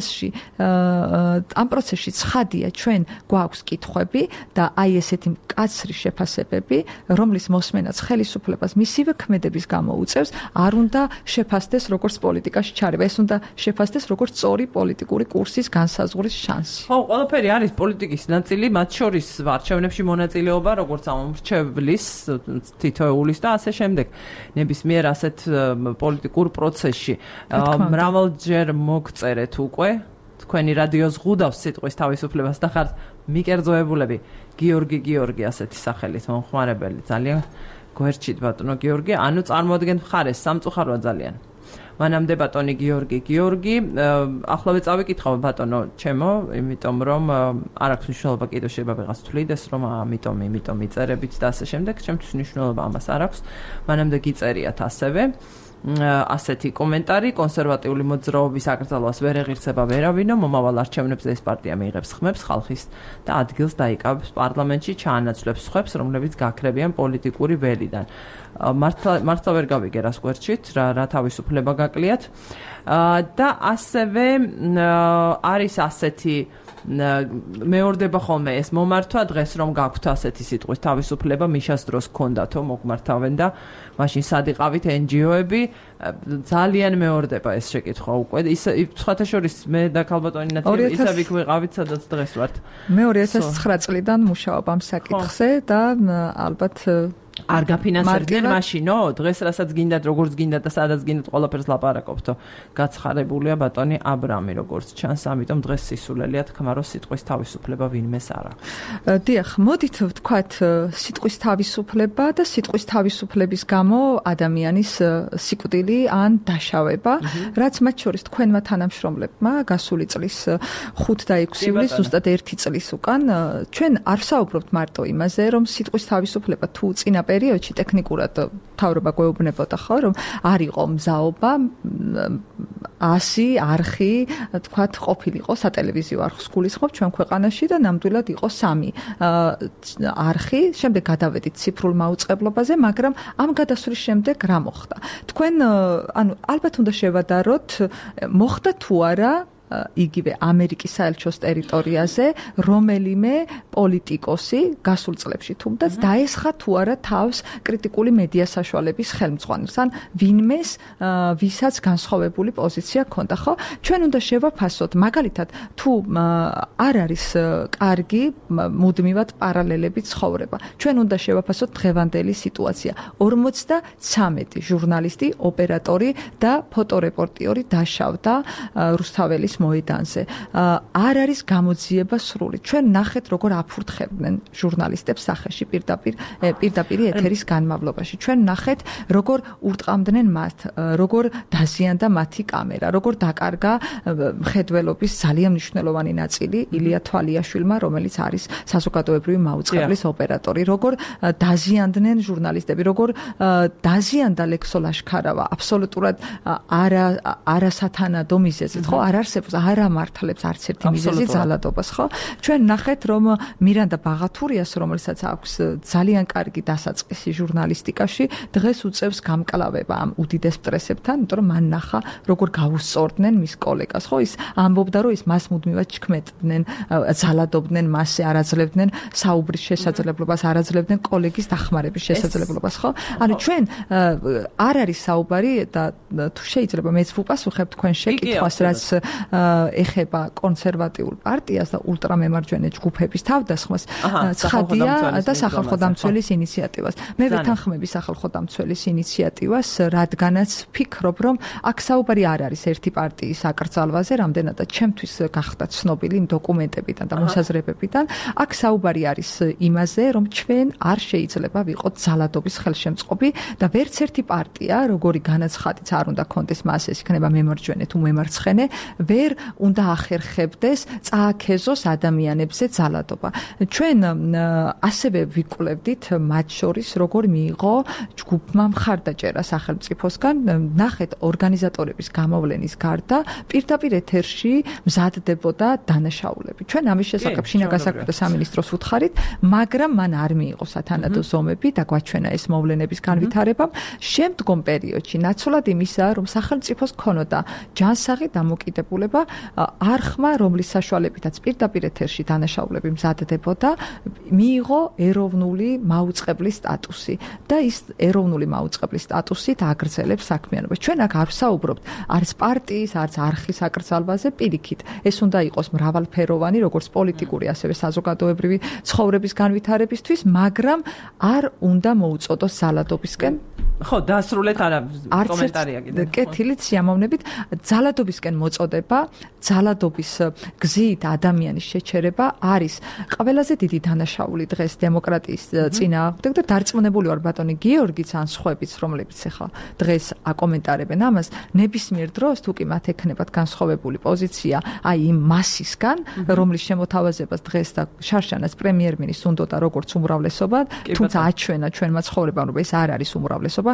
[SPEAKER 6] პროცესში ცხადია ჩვენ გვაქვს კითხვები და აი ესეთი მკაცრი შეფასებები, რომლის მოსმენაც ხელისუფლებას მისივე ქმედების გამო უწევს, არ უნდა შეფასდეს როგორც პოლიტიკაში ჩარევა, ეს უნდა შეფასდეს როგორც სწორი პოლიტიკური კურსის განსაზღვრის შანსი.
[SPEAKER 1] ხო, ყველაფერი არის პოლიტიკის ნაწილი, მათ შორის არჩევნებში მონაწილეობა, როგორც ამ მრჩევლის, თითოეულის და ასე შემდეგ. ნებისმიერ ასეთ პოლიტიკურ პროცესში. მრავალჯერ მოგწერეთ უკვე თქვენი რადიოს ღუდავს სიტყვის თავისუფლებას და ხართ მიკერძოებულები. გიორგი ასეთი სახელით მომხმარებელი, ძალიან გვერდჩით ბატონო გიორგი, ანუ წარმოადგენთ მხარეს, სამწუხაროა ძალიან. მანამდე ბატონი გიორგი, ახლავე წავიკითხავ ბატონო ჩემო, იმიტომ რომ არ აქვს მნიშვნელობა კიდევ შეიძლება ვიღაც თვლიდეს, რომ ამიტომ იწერებით და ასე შემდეგ, ჩემთვის მნიშვნელობა ამას არ აქვს. მანამდე გიწერიათ ასევე ასეთი კომენტარი, კონსერვატიული მოძრაობის აკრძალვას ვერ ეღირსება ვერავინო, მომავალ არჩევნებზე ეს პარტია მიიღებს ხმებს ხალხის და ადგილს დაიკავებს პარლამენტში, ჩაანაცვლებს სხვებს, რომლებიც გაქრებიან პოლიტიკური ველიდან. მართლა ვერ გავიგე რას გვერდჩით, რა თავისუფლება გაკლიათ. და ასევე არის ასეთი მეორდება ხოლმე ეს მომართვა დღეს რომ გაქვთ ასეთი სიტყვის თავისუფლება, მიშას დროს გქონდათო მოგმართავენ და მაშინ სად იყავით NGO-ები, ძალიან მეორდება ეს შეკითხვა უკვე. სხვათა შორის მე და ქალბატონი ნათელი ისევ იქ ვიყავით, სადაც დღეს ვართ.
[SPEAKER 6] მე 2009 წლიდან მუშაობ ამ საკითხზე და ალბათ
[SPEAKER 1] არ გაფინანსებდნენ მაშინო, დღეს რასაც გინდათ, როგორც გინდათ და სადაც გინდათ, ყველაფერს ლაპარაკობთო. გაცხარებულია ბატონი აბრამი, როგორც ჩანს, ამიტომ დღეს სისულელია თქმა, რომ სიტყვის თავისუფლება ვინმეს არ აქვს.
[SPEAKER 6] დიახ, მოდით ვთქვათ, სიტყვის თავისუფლება და სიტყვის თავისუფლების გამო ადამიანის სიკვდილი ან დაშავება, რაც მათ შორის თქვენმა თანამშრომლებმა გასული წლის 5 და 6 ივლისს, ზუსტად 1 წლის უკან, ჩვენ არ ვსაუბრობთ მარტო იმაზე, რომ სიტყვის თავისუფლება თუ წინა პერიოდში ტექნიკურად თავრობა გვეუბნებოდა, ხო, რომ არ იყო მზაობა 100 არხი, თქვათ, ყოფილიყო სატელევიზიო არხს გულისხმობ ჩვენ ქვეყანაში და ნამდვილად იყო 3 არხი, შემდეგ გადავედით ციფრულ მაუწყებლობაზე, მაგრამ ამ გადასვლის შემდეგ რა მოხდა? თქვენ, ანუ ალბათ უნდა შევადაროთ, მოხდა თუ არა იგივე ამერიკის საელჩოს ტერიტორიაზე რომელიმე პოლიტიკოსი გასულ წლებში თუნდაც დაესხა თუ არა თავს კრიტიკული მედია საშუალების ხელმძღვანელს ან ვინმეს ვისაც განსხვავებული პოზიცია ჰქონდა, ხო? ჩვენ უნდა შევაფასოთ, მაგალითად, თუ არ არის კარგი მუდმივად პარალელები ცხოვრება. ჩვენ უნდა შევაფასოთ დღევანდელი სიტუაცია. 53 ჟურნალისტი, ოპერატორი და ფოტორეპორტიორი დაშავდა რუსთაველის მოედანზე. არ არის გამოძიება სრული. ჩვენ ნახეთ, როგორ აფურთხებდნენ ჟურნალისტებს სახეში პირდაპირ ეთერის განმავლობაში. ჩვენ ნახეთ, როგორ ურტყამდნენ მათ, როგორ დაზიანდა მათი კამერა, როგორ დაკარგა მხედველობის ძალიან მნიშვნელოვანი ნაწილი ილია თვალიაშვილმა, რომელიც არის საზოგადოებრივი მაუწყებლის ოპერატორი, როგორ დაზიანდნენ ჟურნალისტები, როგორ დაზიანდა ლექსო ლაშქარავა, აბსოლუტურად არასათანადო მიზეზით, ხო? არ არსებობს საქართველოს არ ამართლებს არც ერთი მიზეზი ძალადობას, ხო? ჩვენ ნახეთ, რომ მირანდა ბაღათურიას, რომელსაც აქვს ძალიან კარგი დასაწყისი ჟურნალისტიკაში, დღეს უწევს გამკლავება ამ უდიდეს პრესებთან, იმიტომ რომ მან ნახა, როგორ გაუსწორდნენ მის კოლეგას, ხო? ის ამბობდა, რომ ის მას მუდმივად ჩქმედნენ, ძალადობდნენ მასზე, არაძლევდნენ საუბრის შესაძლებლობას, არაძლევდნენ კოლეგის დახმარების შესაძლებლობას, ხო? ანუ ჩვენ არ არის საუბარი და თუ შეიძლება მეც ვუპასუხებ თქვენ შეკითხვას, რაც ეხება კონსერვატიულ პარტიას და ულტრამემარჯვენე ჯგუფების თავდასხმას, ცხადია და სახალხო დამცველის ინიციატივას. მე ვეთანხმები სახალხო დამცველის ინიციატივას, რადგანაც ვფიქრობ, რომ აქ საუბარი არ არის ერთი პარტიის აკრძალვაზე, რამდენადაც ჩემთვის გახდა ცნობილი იმ დოკუმენტებიდან და მოსაზრებებიდან, აქ საუბარი არის იმაზე, რომ ჩვენ არ შეიძლება ვიყოთ ძალადობის ხელშემწყობი და ვერც ერთი პარტია, როგორი განაცხადიც არ უნდა კონდეს მას, ეს იქნება მემარჯვენე თუ მემარცხენე, ვერ უნდა ახერხებდეს წააქეზოს ადამიანებზე ძალადობა. ჩვენ ასევე ვიკვლევდით მათ შორის, როგორ მიიღო ჯგუფმა მხარდაჭერა სახელმწიფოსგან, ნახეთ ორგანიზატორების გამოვლენის გარდა პირდაპირ ეთერში მზადდებოდა დანაშაულები. ჩვენ ამის შესახებ შინაგან საქმეთა სამინისტროს ვუთხარით, მაგრამ მან არ მიიღო სათანადო ზომები და გვაჩვენა ეს მოვლენების განვითარებამ. შემდგომ პერიოდში ნაცვლად იმისა, რომ სახელმწიფოს ქონოდა ჯანსაღი დამოკიდებულება არხმა, რომლის საშუალებითაც პირდაპირ ეთერში დანაშაულები მზადდებოდა, მიიღო ეროვნული მაუწყებლის სტატუსი და ის ეროვნული მაუწყებლის სტატუსით აგრძელებს საქმიანობას. ჩვენ აქ არ ვსაუბრობთ არც პარტიის, არც არხის აკრძალვაზე, პირიქით. ეს უნდა იყოს მრავალფეროვანი, როგორც პოლიტიკური, ასევე საზოგადოებრივი ცხოვრების განვითარებისთვის, მაგრამ არ უნდა მოუწოდოს ძალადობისკენ.
[SPEAKER 1] ხო, დასრულეთ არა კომენტარია კიდე.
[SPEAKER 6] კეთილით სიამოვნებით, ძალადობისკენ მოწოდება, ძალადობის გზით ადამიანის შეჩერება არის ყველაზე დიდი დანაშაული დღეს დემოკრატიის წინააღმდეგ და დარწმუნებული ვარ ბატონი გიორგიც ან სხვაებიც, რომლებიც ახლა დღეს აკომენტარებენ ამას, ნებისმიერ დროს თუ კი მათ ექნებათ განსხვავებული პოზიცია აი იმ მასისგან, რომლის შემოთავაზებას დღეს და შარშანას პრემიერ-მინისტრს უნდოდა როგორც უმრავლესობა, თუმცა აჩვენა ჩვენმა ცხოვრებამ, რომ ეს არ არის უმრავლესობა.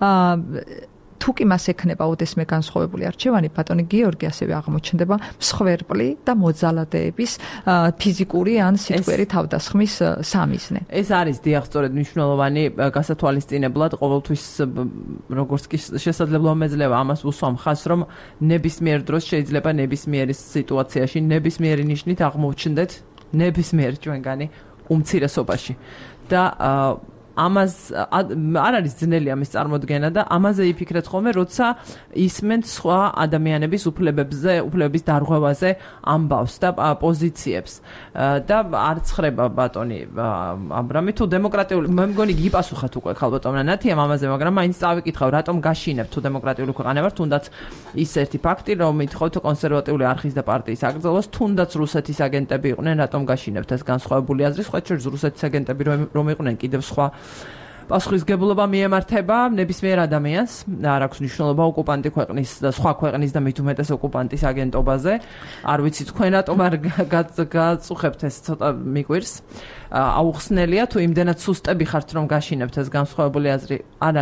[SPEAKER 6] თუ კი მას ექნება ოდესმე განსხვავებული არჩევანი, ბატონი გიორგი ასევე აღმოჩნდება მსხვერპლი და მოძალადეების ფიზიკური ან სიტყვიერი თავდასხმის სამიზნე.
[SPEAKER 1] ეს არის დიახ, სწორედ მნიშვნელოვანი გასათვალისწინებლად, ყოველთვის როგორც კი შესაძლებლობა მეძლევა ამას უსვამ ხაზს, რომ ნებისმიერ დროს შეიძლება ნებისმიერი სიტუაციაში, ნებისმიერი ნიშნით აღმოჩნდეთ ნებისმიერ ჩვენგანი უმცირესობაში და ამას არ არის ძნელი ამის წარმოდგენა და ამაზე იფიქრეთ ხოლმე, როცა ისმენთ სხვა ადამიანების უფლებების დარღვევაზე ამბავს და პოზიციებს და არ ცხრება ბატონი აბრამი თუ დემოკრატიული, მე მგონი გიპასუხათ უკვე ხალბატონმა ნათიამ ამაზე, მაგრამ მაინც წავიკითხავ, რატომ გაშინებთ თუ დემოკრატიული ქვეყანა ვართ, თუნდაც ის ერთი ფაქტი, რომ ითხოვთ კონსერვატიული არხის და პარტიის აკრძალვას, თუნდაც რუსეთის აგენტები იყვნენ, რატომ გაშინებთ ეს განსხვავებული აზრი, სხვა შორის რუსეთის აგენტები რომ იყვნენ კიდევ სხვა პასუხისგებლობა მიემართება ნებისმიერ ადამიანს, არ აქვს მნიშვნელობა ოკუპანტი ქვეყნის და სხვა ქვეყნის და მით უმეტეს ოკუპანტის აგენტობაზე. არ ვიცი თქვენ რატომ არ გაწუხებთ ეს ცოტა მიგვირს. აუხსნელია თუ იმდენად სუსტები ხართ რომ გაშინებთ ეს განსხვავებული აზრი,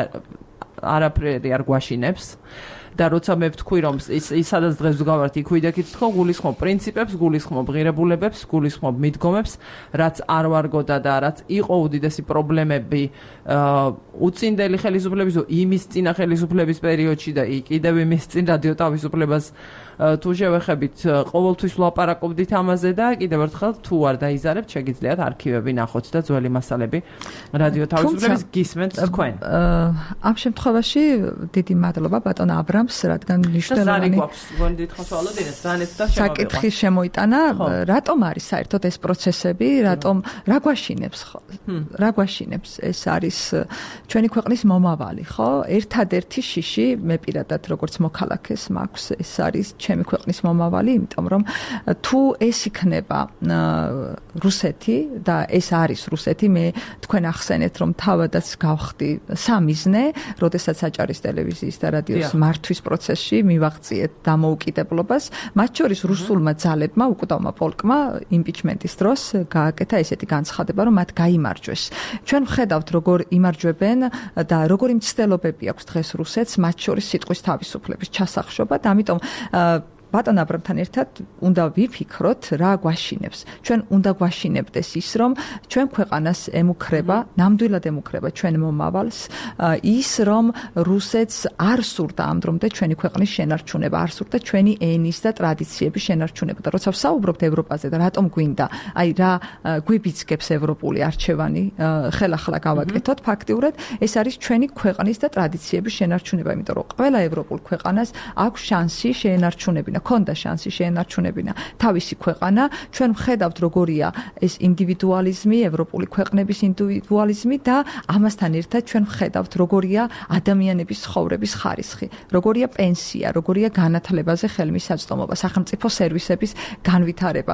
[SPEAKER 1] არაფერი არ გვაშინებს. და როცა მე ვთქვი რომ სადაც დღეს ვგავართ იქ ვიდექით თქო, გულისხმობ პრინციპებს, გულისხმობ ღირებულებებს, გულისხმობ მიდგომებს, რაც არ ვარგოდა და რაც იყო უდიდესი პრობლემები უწინდელი ხელისუფლების იმის წინა ხელისუფლების პერიოდში და კიდევ იმის წინ რადიო თავისუფლებას თუ შევეხებით, ყოველთვის ვლაპარაკობდით ამაზე და კიდევ ერთხელ თუ არ დაიზარებთ, შეგიძლიათ არქივები ნახოთ და ძველი მასალები რადიო თავისუფლების გისმენთ თქვენ.
[SPEAKER 6] ამ შემთხვევაში დიდი მადლობა ბატონ აბრამს, რადგან მნიშვნელოვანი საკითხი შემოიტანა, რატომ არის საერთოდ ეს პროცესები, რა გვაშინებს, ეს არის ჩვენი ქვეყნის მომავალი, ხო? ერთადერთი შიში, მე პირადად როგორც მოქალაქეს მაქვს, ეს არის ჩემი ქვეყნის მომავალი, იმიტომ რომ თუ ეს იქნება რუსეთი და ეს არის რუსეთი, მე თქვენ ახსენეთ რომ თავადაც გავხდი სამიზნე, როდესაც საჭარის ტელევიზიის და რადიოს მართვის პროცესში მივაღწიეთ დამოუკიდებლობას, მათ შორის რუსულმა ძალებმა, უკვდავმა პოლკმა იმპიჩმენტის დროს გააკეთა ესეთი განცხადება, რომ მათ გაიმარჯვეს. ჩვენ ვხედავთ როგორ იმარჯვებენ და როგორი მცდელობები აქვს დღეს რუსეთს, მათ შორის სიტყვის თავისუფლების ჩასახშობა და ამიტომ ბატონ აბრამთან ერთად უნდა ვიფიქროთ რა გვაშინებს. ჩვენ უნდა გვაშინებდეს ის, რომ ჩვენ ქვეყანას ემუქრება, ნამდვილად ემუქრება ჩვენ მომავალს, ის რომ რუსეთს არ სურდა ამ დრომდე ჩვენი ქვეყნის შენარჩუნება, არ სურდა ჩვენი ენის და ტრადიციების შენარჩუნება. და როცა ვსაუბრობთ ევროპაზე და რატომ გვინდა, აი რა გვიბიძგებს ევროპული არჩევანი, ხელახლა გავაკეთოთ, ფაქტიურად ეს არის ჩვენი ქვეყნის და ტრადიციების შენარჩუნება, იმიტომ რომ ყველა ევროპულ ქვეყანას აქვს შანსი შეენარჩუნებინა, ქონდა შანსი შეენარჩუნებინა თავისი ქვეყანა. ჩვენ ვხედავთ როგორია ეს ინდივიდუალიზმი, ევროპული ქვეყნების ინდივიდუალიზმი და ამასთან ერთად ჩვენ ვხედავთ როგორია ადამიანების ცხოვრების ხარისხი, როგორია პენსია, როგორია განათლებაზე ხელმისაწვდომობა, სახელმწიფო სერვისების განვითარება.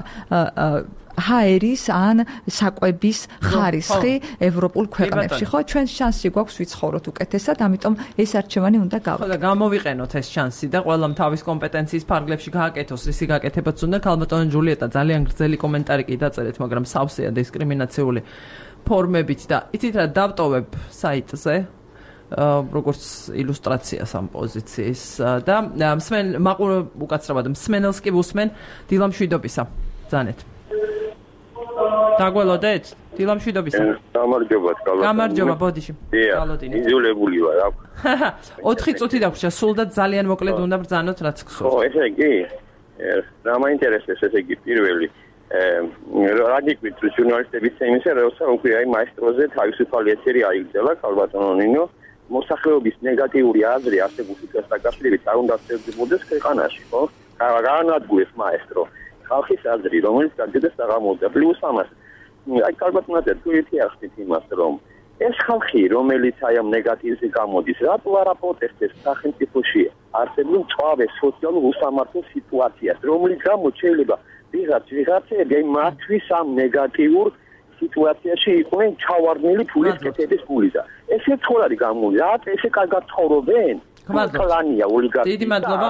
[SPEAKER 6] ჰაერის ან საკვების ხარისხი ევროპულ ქვეყნებში. ხო, ჩვენ შანსი გვაქვს ვიცხოვროთ უკეთესად, ამიტომ ეს არჩევანი უნდა გავაკეთოთ.
[SPEAKER 1] ხო და გამოვიყენოთ ეს შანსი და ყველამ თავის კომპეტენციის ფარგლებში გააკეთოს, რისი გაკეთებაც უნდა. ქალბატონი ჯულიეტა ძალიან გრძელი კომენტარი კი დაწერეთ, მაგრამ სავსეა დისკრიმინაციული ფორმებით და იცით რა დავტოვებ საიტზე როგორც ილუსტრაციას ამ პოზიციის და უკაცრავად მსმენელს კი ვუსმენ დილამშვიდობისა. ბრძანეთ. დაგველოდეთ? დილამშვიდობისა.
[SPEAKER 7] გამარჯობათ, კალოდინი.
[SPEAKER 1] გამარჯობა, ბოდიში. კალოდინი.
[SPEAKER 7] იძულებული ვარ.
[SPEAKER 1] 4 წუთი დაგვრჩა, სულ და ძალიან მოკლედ უნდა ბრძანოთ, რაც გსურთ.
[SPEAKER 7] ხო, ესე იგი, რა მაინტერესებს ესე იგი პირველი რა გიქვით ჟურნალისტების იმისა, როცა უკვე აი მაესტროზე თავისუფალი ეთერი აიგზალა ქალბატონო ნინო, მოსახლეობის ნეგატიური აზრი არსებულ სიტუაციას დაკავშირებით არ უნდა შეძლებოდეს ქვეყანაში, ხო? გაანადგურეს მაესტრო. ხალხის აზრი, რომელიც გაგდეს აღამოვიდა. პლუს ამას, აი ქალბატონოზე თქვენი ახსნით იმას, რომ ეს ხალხი, რომელიც აი ამ ნეგატივზე გამოდის, რატო არა პროტესტებს სახელმწიფოში არსებულ მწვავე სოციალურ უსამართლო სიტუაციას, რომლის გამო შეიძლება ვიღაცები აი მართვის ამ ნეგატიურ სიტუაციაში იყვნენ ჩავარდნილი ფულის კეთების ფულისა. ესე თქო არის გამოდი, რა ესე კარგად ცხოვრობენ? კლანია ოლიგარქია.
[SPEAKER 1] დიდი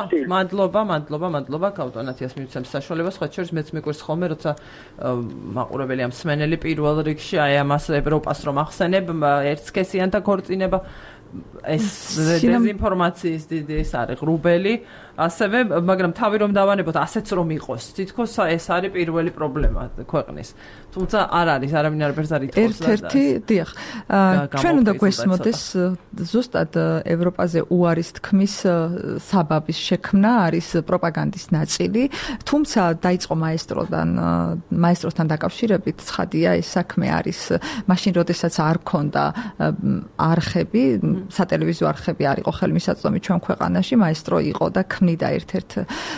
[SPEAKER 1] მადლობა კავტონათიას მივცემს საშუალებას, ხო შორის მეც მიყვარს ხოლმე, როცა მაყურებელი ამ მსმენელი პირველ რიგში აი ამას ევროპას რომ ახსენებ, ერთსქესიანთა ქორწინება ეს დეზინფორმაციის დიდი ეს არის ღრუბელი, ასევე მაგრამ თავი რომ დავანებოთ ასეც რომ იყოს, თითქოს ეს არის პირველი პრობლემა ქვეყნის. თუმცა არ არის, არავინ არ ბერს არ ითხოვს.
[SPEAKER 6] ერთ-ერთი, დიახ. ჩვენ უნდა გვესმოდეს ზუსტად ევროპაზე უარის თქმის საბაბის შექმნა არის პროპაგანდის ნაწილი, თუმცა დაიწყო მაესტროსთან დაკავშირებით ცხადია ეს საქმე არის მაშინ როდესაც არ ქონდა არხები, სატელევიზიო არხები არ იყო ხელმისაწვდომი ჩვენ ქვეყანაში, მაესტრო იყო და ქმნიდა ერთ-ერთ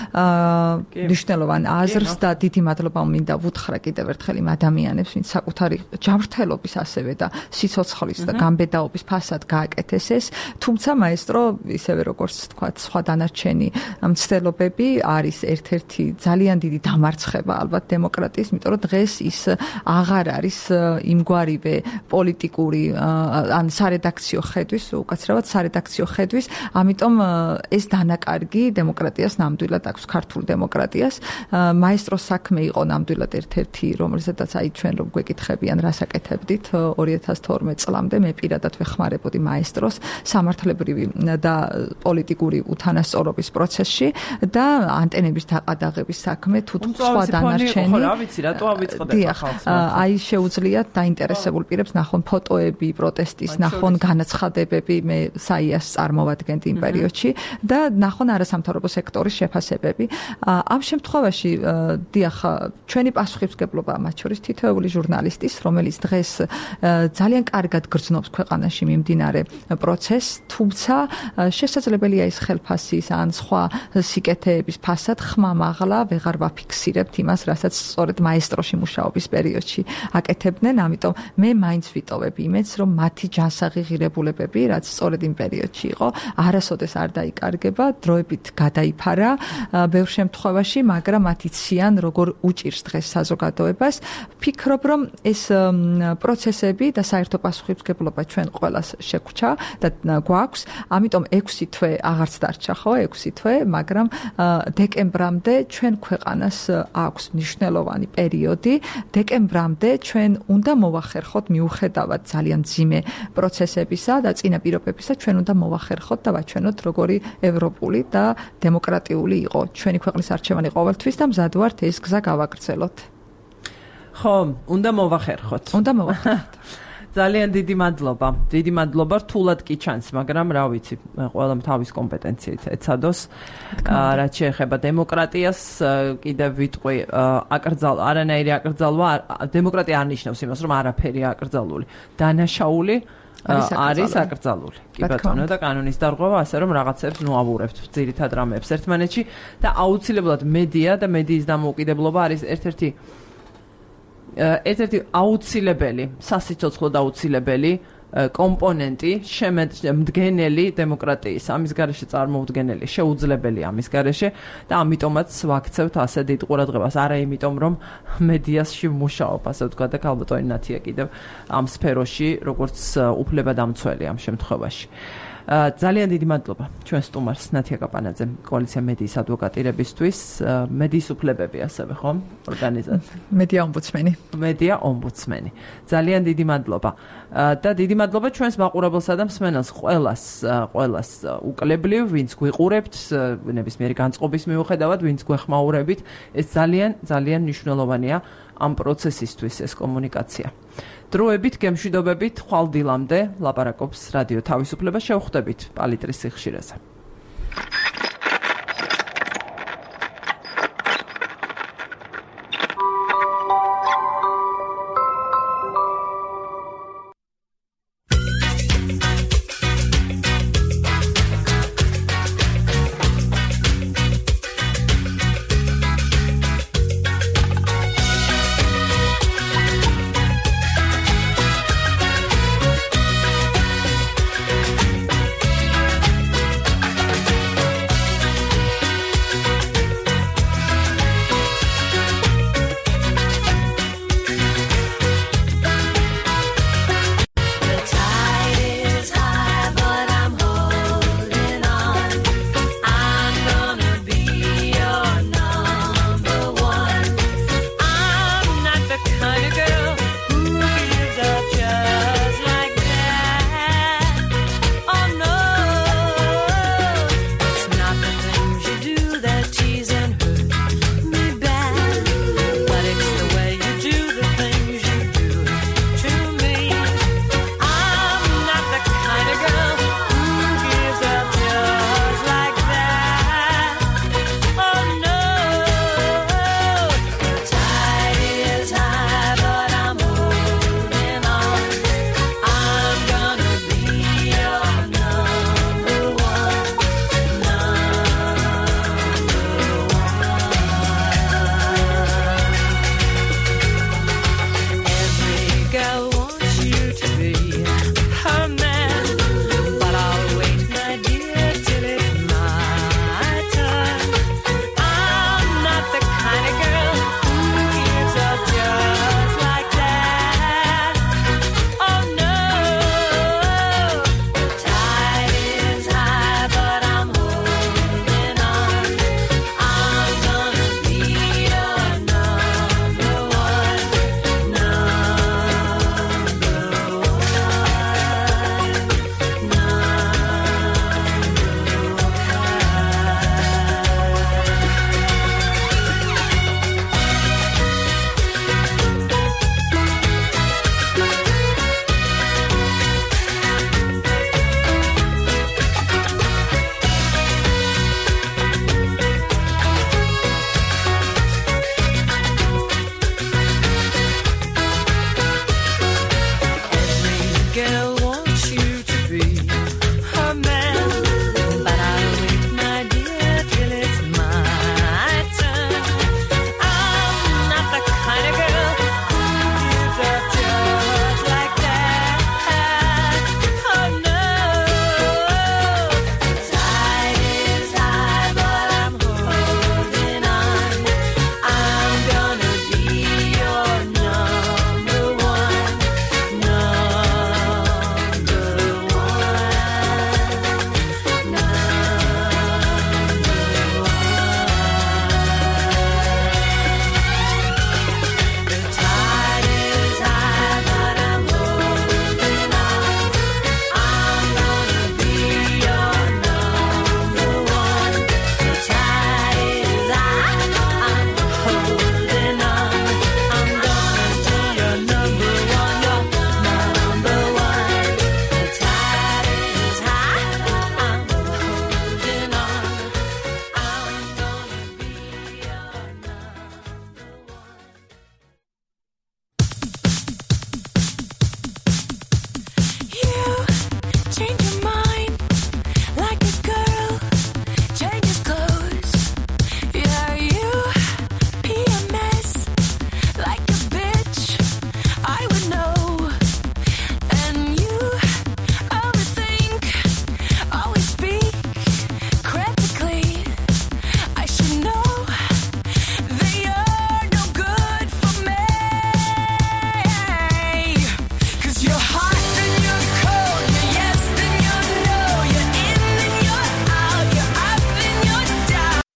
[SPEAKER 6] მნიშვნელოვან აზრს და დიდი მადლობა მინდა ვუთხრა კიდევ ერთხელ იმ ადამიანებს, ვინც საკუთარი ჯანმრთელობის ასევე და სიცოცხლის და გამბედაობის ფასად გააკეთეს ეს, თუმცა მაესტრო ისევე როგორც თქვა სხვა დანარჩენი მცდელობები არის ერთ-ერთი ძალიან დიდი დამარცხება ალბათ დემოკრატიის, იმიტომ რომ დღეს ის აღარ არის იმგვარივე პოლიტიკური ან სარედაქციო ხედვის, უკაცრავად სარედაქციო ხედვის, ამიტომ ეს დანაკარგი დემოკრატიას ნამდვილად აქვს, ქართულ დემოკრატიას. მაესტროს საქმე იყო ნამდვილად ერთ-ერთი, რომელზედაც აი ჩვენ რომ გვეკითხებიან, რას აკეთებდით 2012 წლამდე, მე პირადად ვეხმარებოდი მაესტროს სამართლებრივი და პოლიტიკური უთანასწორობის პროცესში და ანტენების დაყადაღების საქმე თუ სხვა დანარჩენი.
[SPEAKER 1] ხო, რა ვიცი, რატო ავიწყდა ხალხს?
[SPEAKER 6] აი შეუძლიათ დაინტერესებულ პირებს ნახონ ფოტოები პროტესტის, ნახონ განაცხადებები, მე საიას წარმოვადგენდი იმ პერიოდში და ნახონ არასამთავრობო სექტორის შეფასებები. ამ შემთხვევაში დიახ, ჩვენი პასუხისმგებლობა მათ შორის თითოეული ჟურნალისტის, რომელიც დღეს ძალიან კარგად გრძნობს ქვეყანაში მიმდინარე პროცესს, თუმცა შესაძლებელია ის ხელფასის ან სხვა სიკეთეების ფასად ხმამაღლა ვეღარ ვაფიქსირებთ იმას, რასაც სწორედ მაესტროში მუშაობის პერიოდში აკეთებდნენ, ამიტომ მე მაინც ვიტოვებ იმედს, რომ მათი ჯანსაღი ღირებულებები, რაც სწორედ იმ პერიოდში იყო, არასოდეს არ დაიკარგება, დროებით გადაიფარა ბევრ შემთხვევაში, მაგრამ მათ იციან როგორ უჭირს დღეს საზოგადოებას. ვფიქრობ, რომ ეს პროცესები და საერთო პასუხისმგებლობა ჩვენ ყველას შეგვჭა და გვაქვს, ამიტომ 6 თვე აღარც დარჩა, ხო, 6 თვე, მაგრამ დეკემბრამდე ჩვენ ქვეყანას აქვს მნიშვნელოვანი პერიოდი. დეკემბრამდე ჩვენ უნდა მოვახერხოთ მიუხედავად ძალიან მძიმე პროცესებისა და წინა წინა პირობებისა ჩვენ უნდა მოვახერხოთ და ვაჩვენოთ როგორი ევროპული და დემოკრატიული იყო ჩვენი ქვეყნის არჩევანი ყოველთვის და მზად ვართ ეს გზა გავაგრძელოთ.
[SPEAKER 1] ხო, უნდა მოვახერხოთ.
[SPEAKER 6] უნდა მოვახერხოთ.
[SPEAKER 1] ძალიან დიდი მადლობა. დიდი მადლობა რთულად კი ჩანს, მაგრამ რა ვიცი, ყველამ თავის კომპეტენციით ეცადოს. რაც შეეხება დემოკრატიას, კიდევ ვიტყვი, არანაირი აკრძალვა, დემოკრატია არ ნიშნავს იმას, რომ არაფერი აკრძალული. დანაშაული არის აკრძალული. კი ბატონო და კანონის დარღვევა ასე რომ რაღაცებს ნუავურებთ ძირითად რამებს ერთმანეთში და აუცილებლად მედია და მედიის დამოუკიდებლობა არის ერთ-ერთი აუცილებელი, სასიცოცხლო და აუცილებელი კომპონენტი შემდგენელი დემოკრატიის, ამის გარეშე წარმოუდგენელი, შეუძლებელი ამის გარეშე და ამიტომაც ვაქცევთ ასე დიდ ყურადღებას, არა იმიტომ რომ მედიაში ვმუშაობ, ასე ვთქვა და ქალბატონი ნათია კიდევ ამ სფეროში, როგორც უფლებადამცველი ამ შემთხვევაში. ძალიან დიდი მადლობა ჩვენ სტუმარს ნათია კაპანაძემ კოალიცია მედიის ადვოკატირებისთვის მედიის უფლებები ასევე ხო ორგანიზაცია
[SPEAKER 6] მედია ომბუდსმენი
[SPEAKER 1] ძალიან დიდი მადლობა და დიდი მადლობა ჩვენს მაყურებელსა და მსმენელს ყველას უკლებლივ ვინც გვიყურებთ ნებისმიერი განწყობის მიუხედავად ვინც გვეხმაურებით ეს ძალიან მნიშვნელოვანია ამ პროცესისთვის ეს კომუნიკაცია დროებით გემშვიდობებით ხვალ დილამდე ლაპარაკობს რადიო თავისუფლება შევხვდებით პალიტრის სიხშირეზე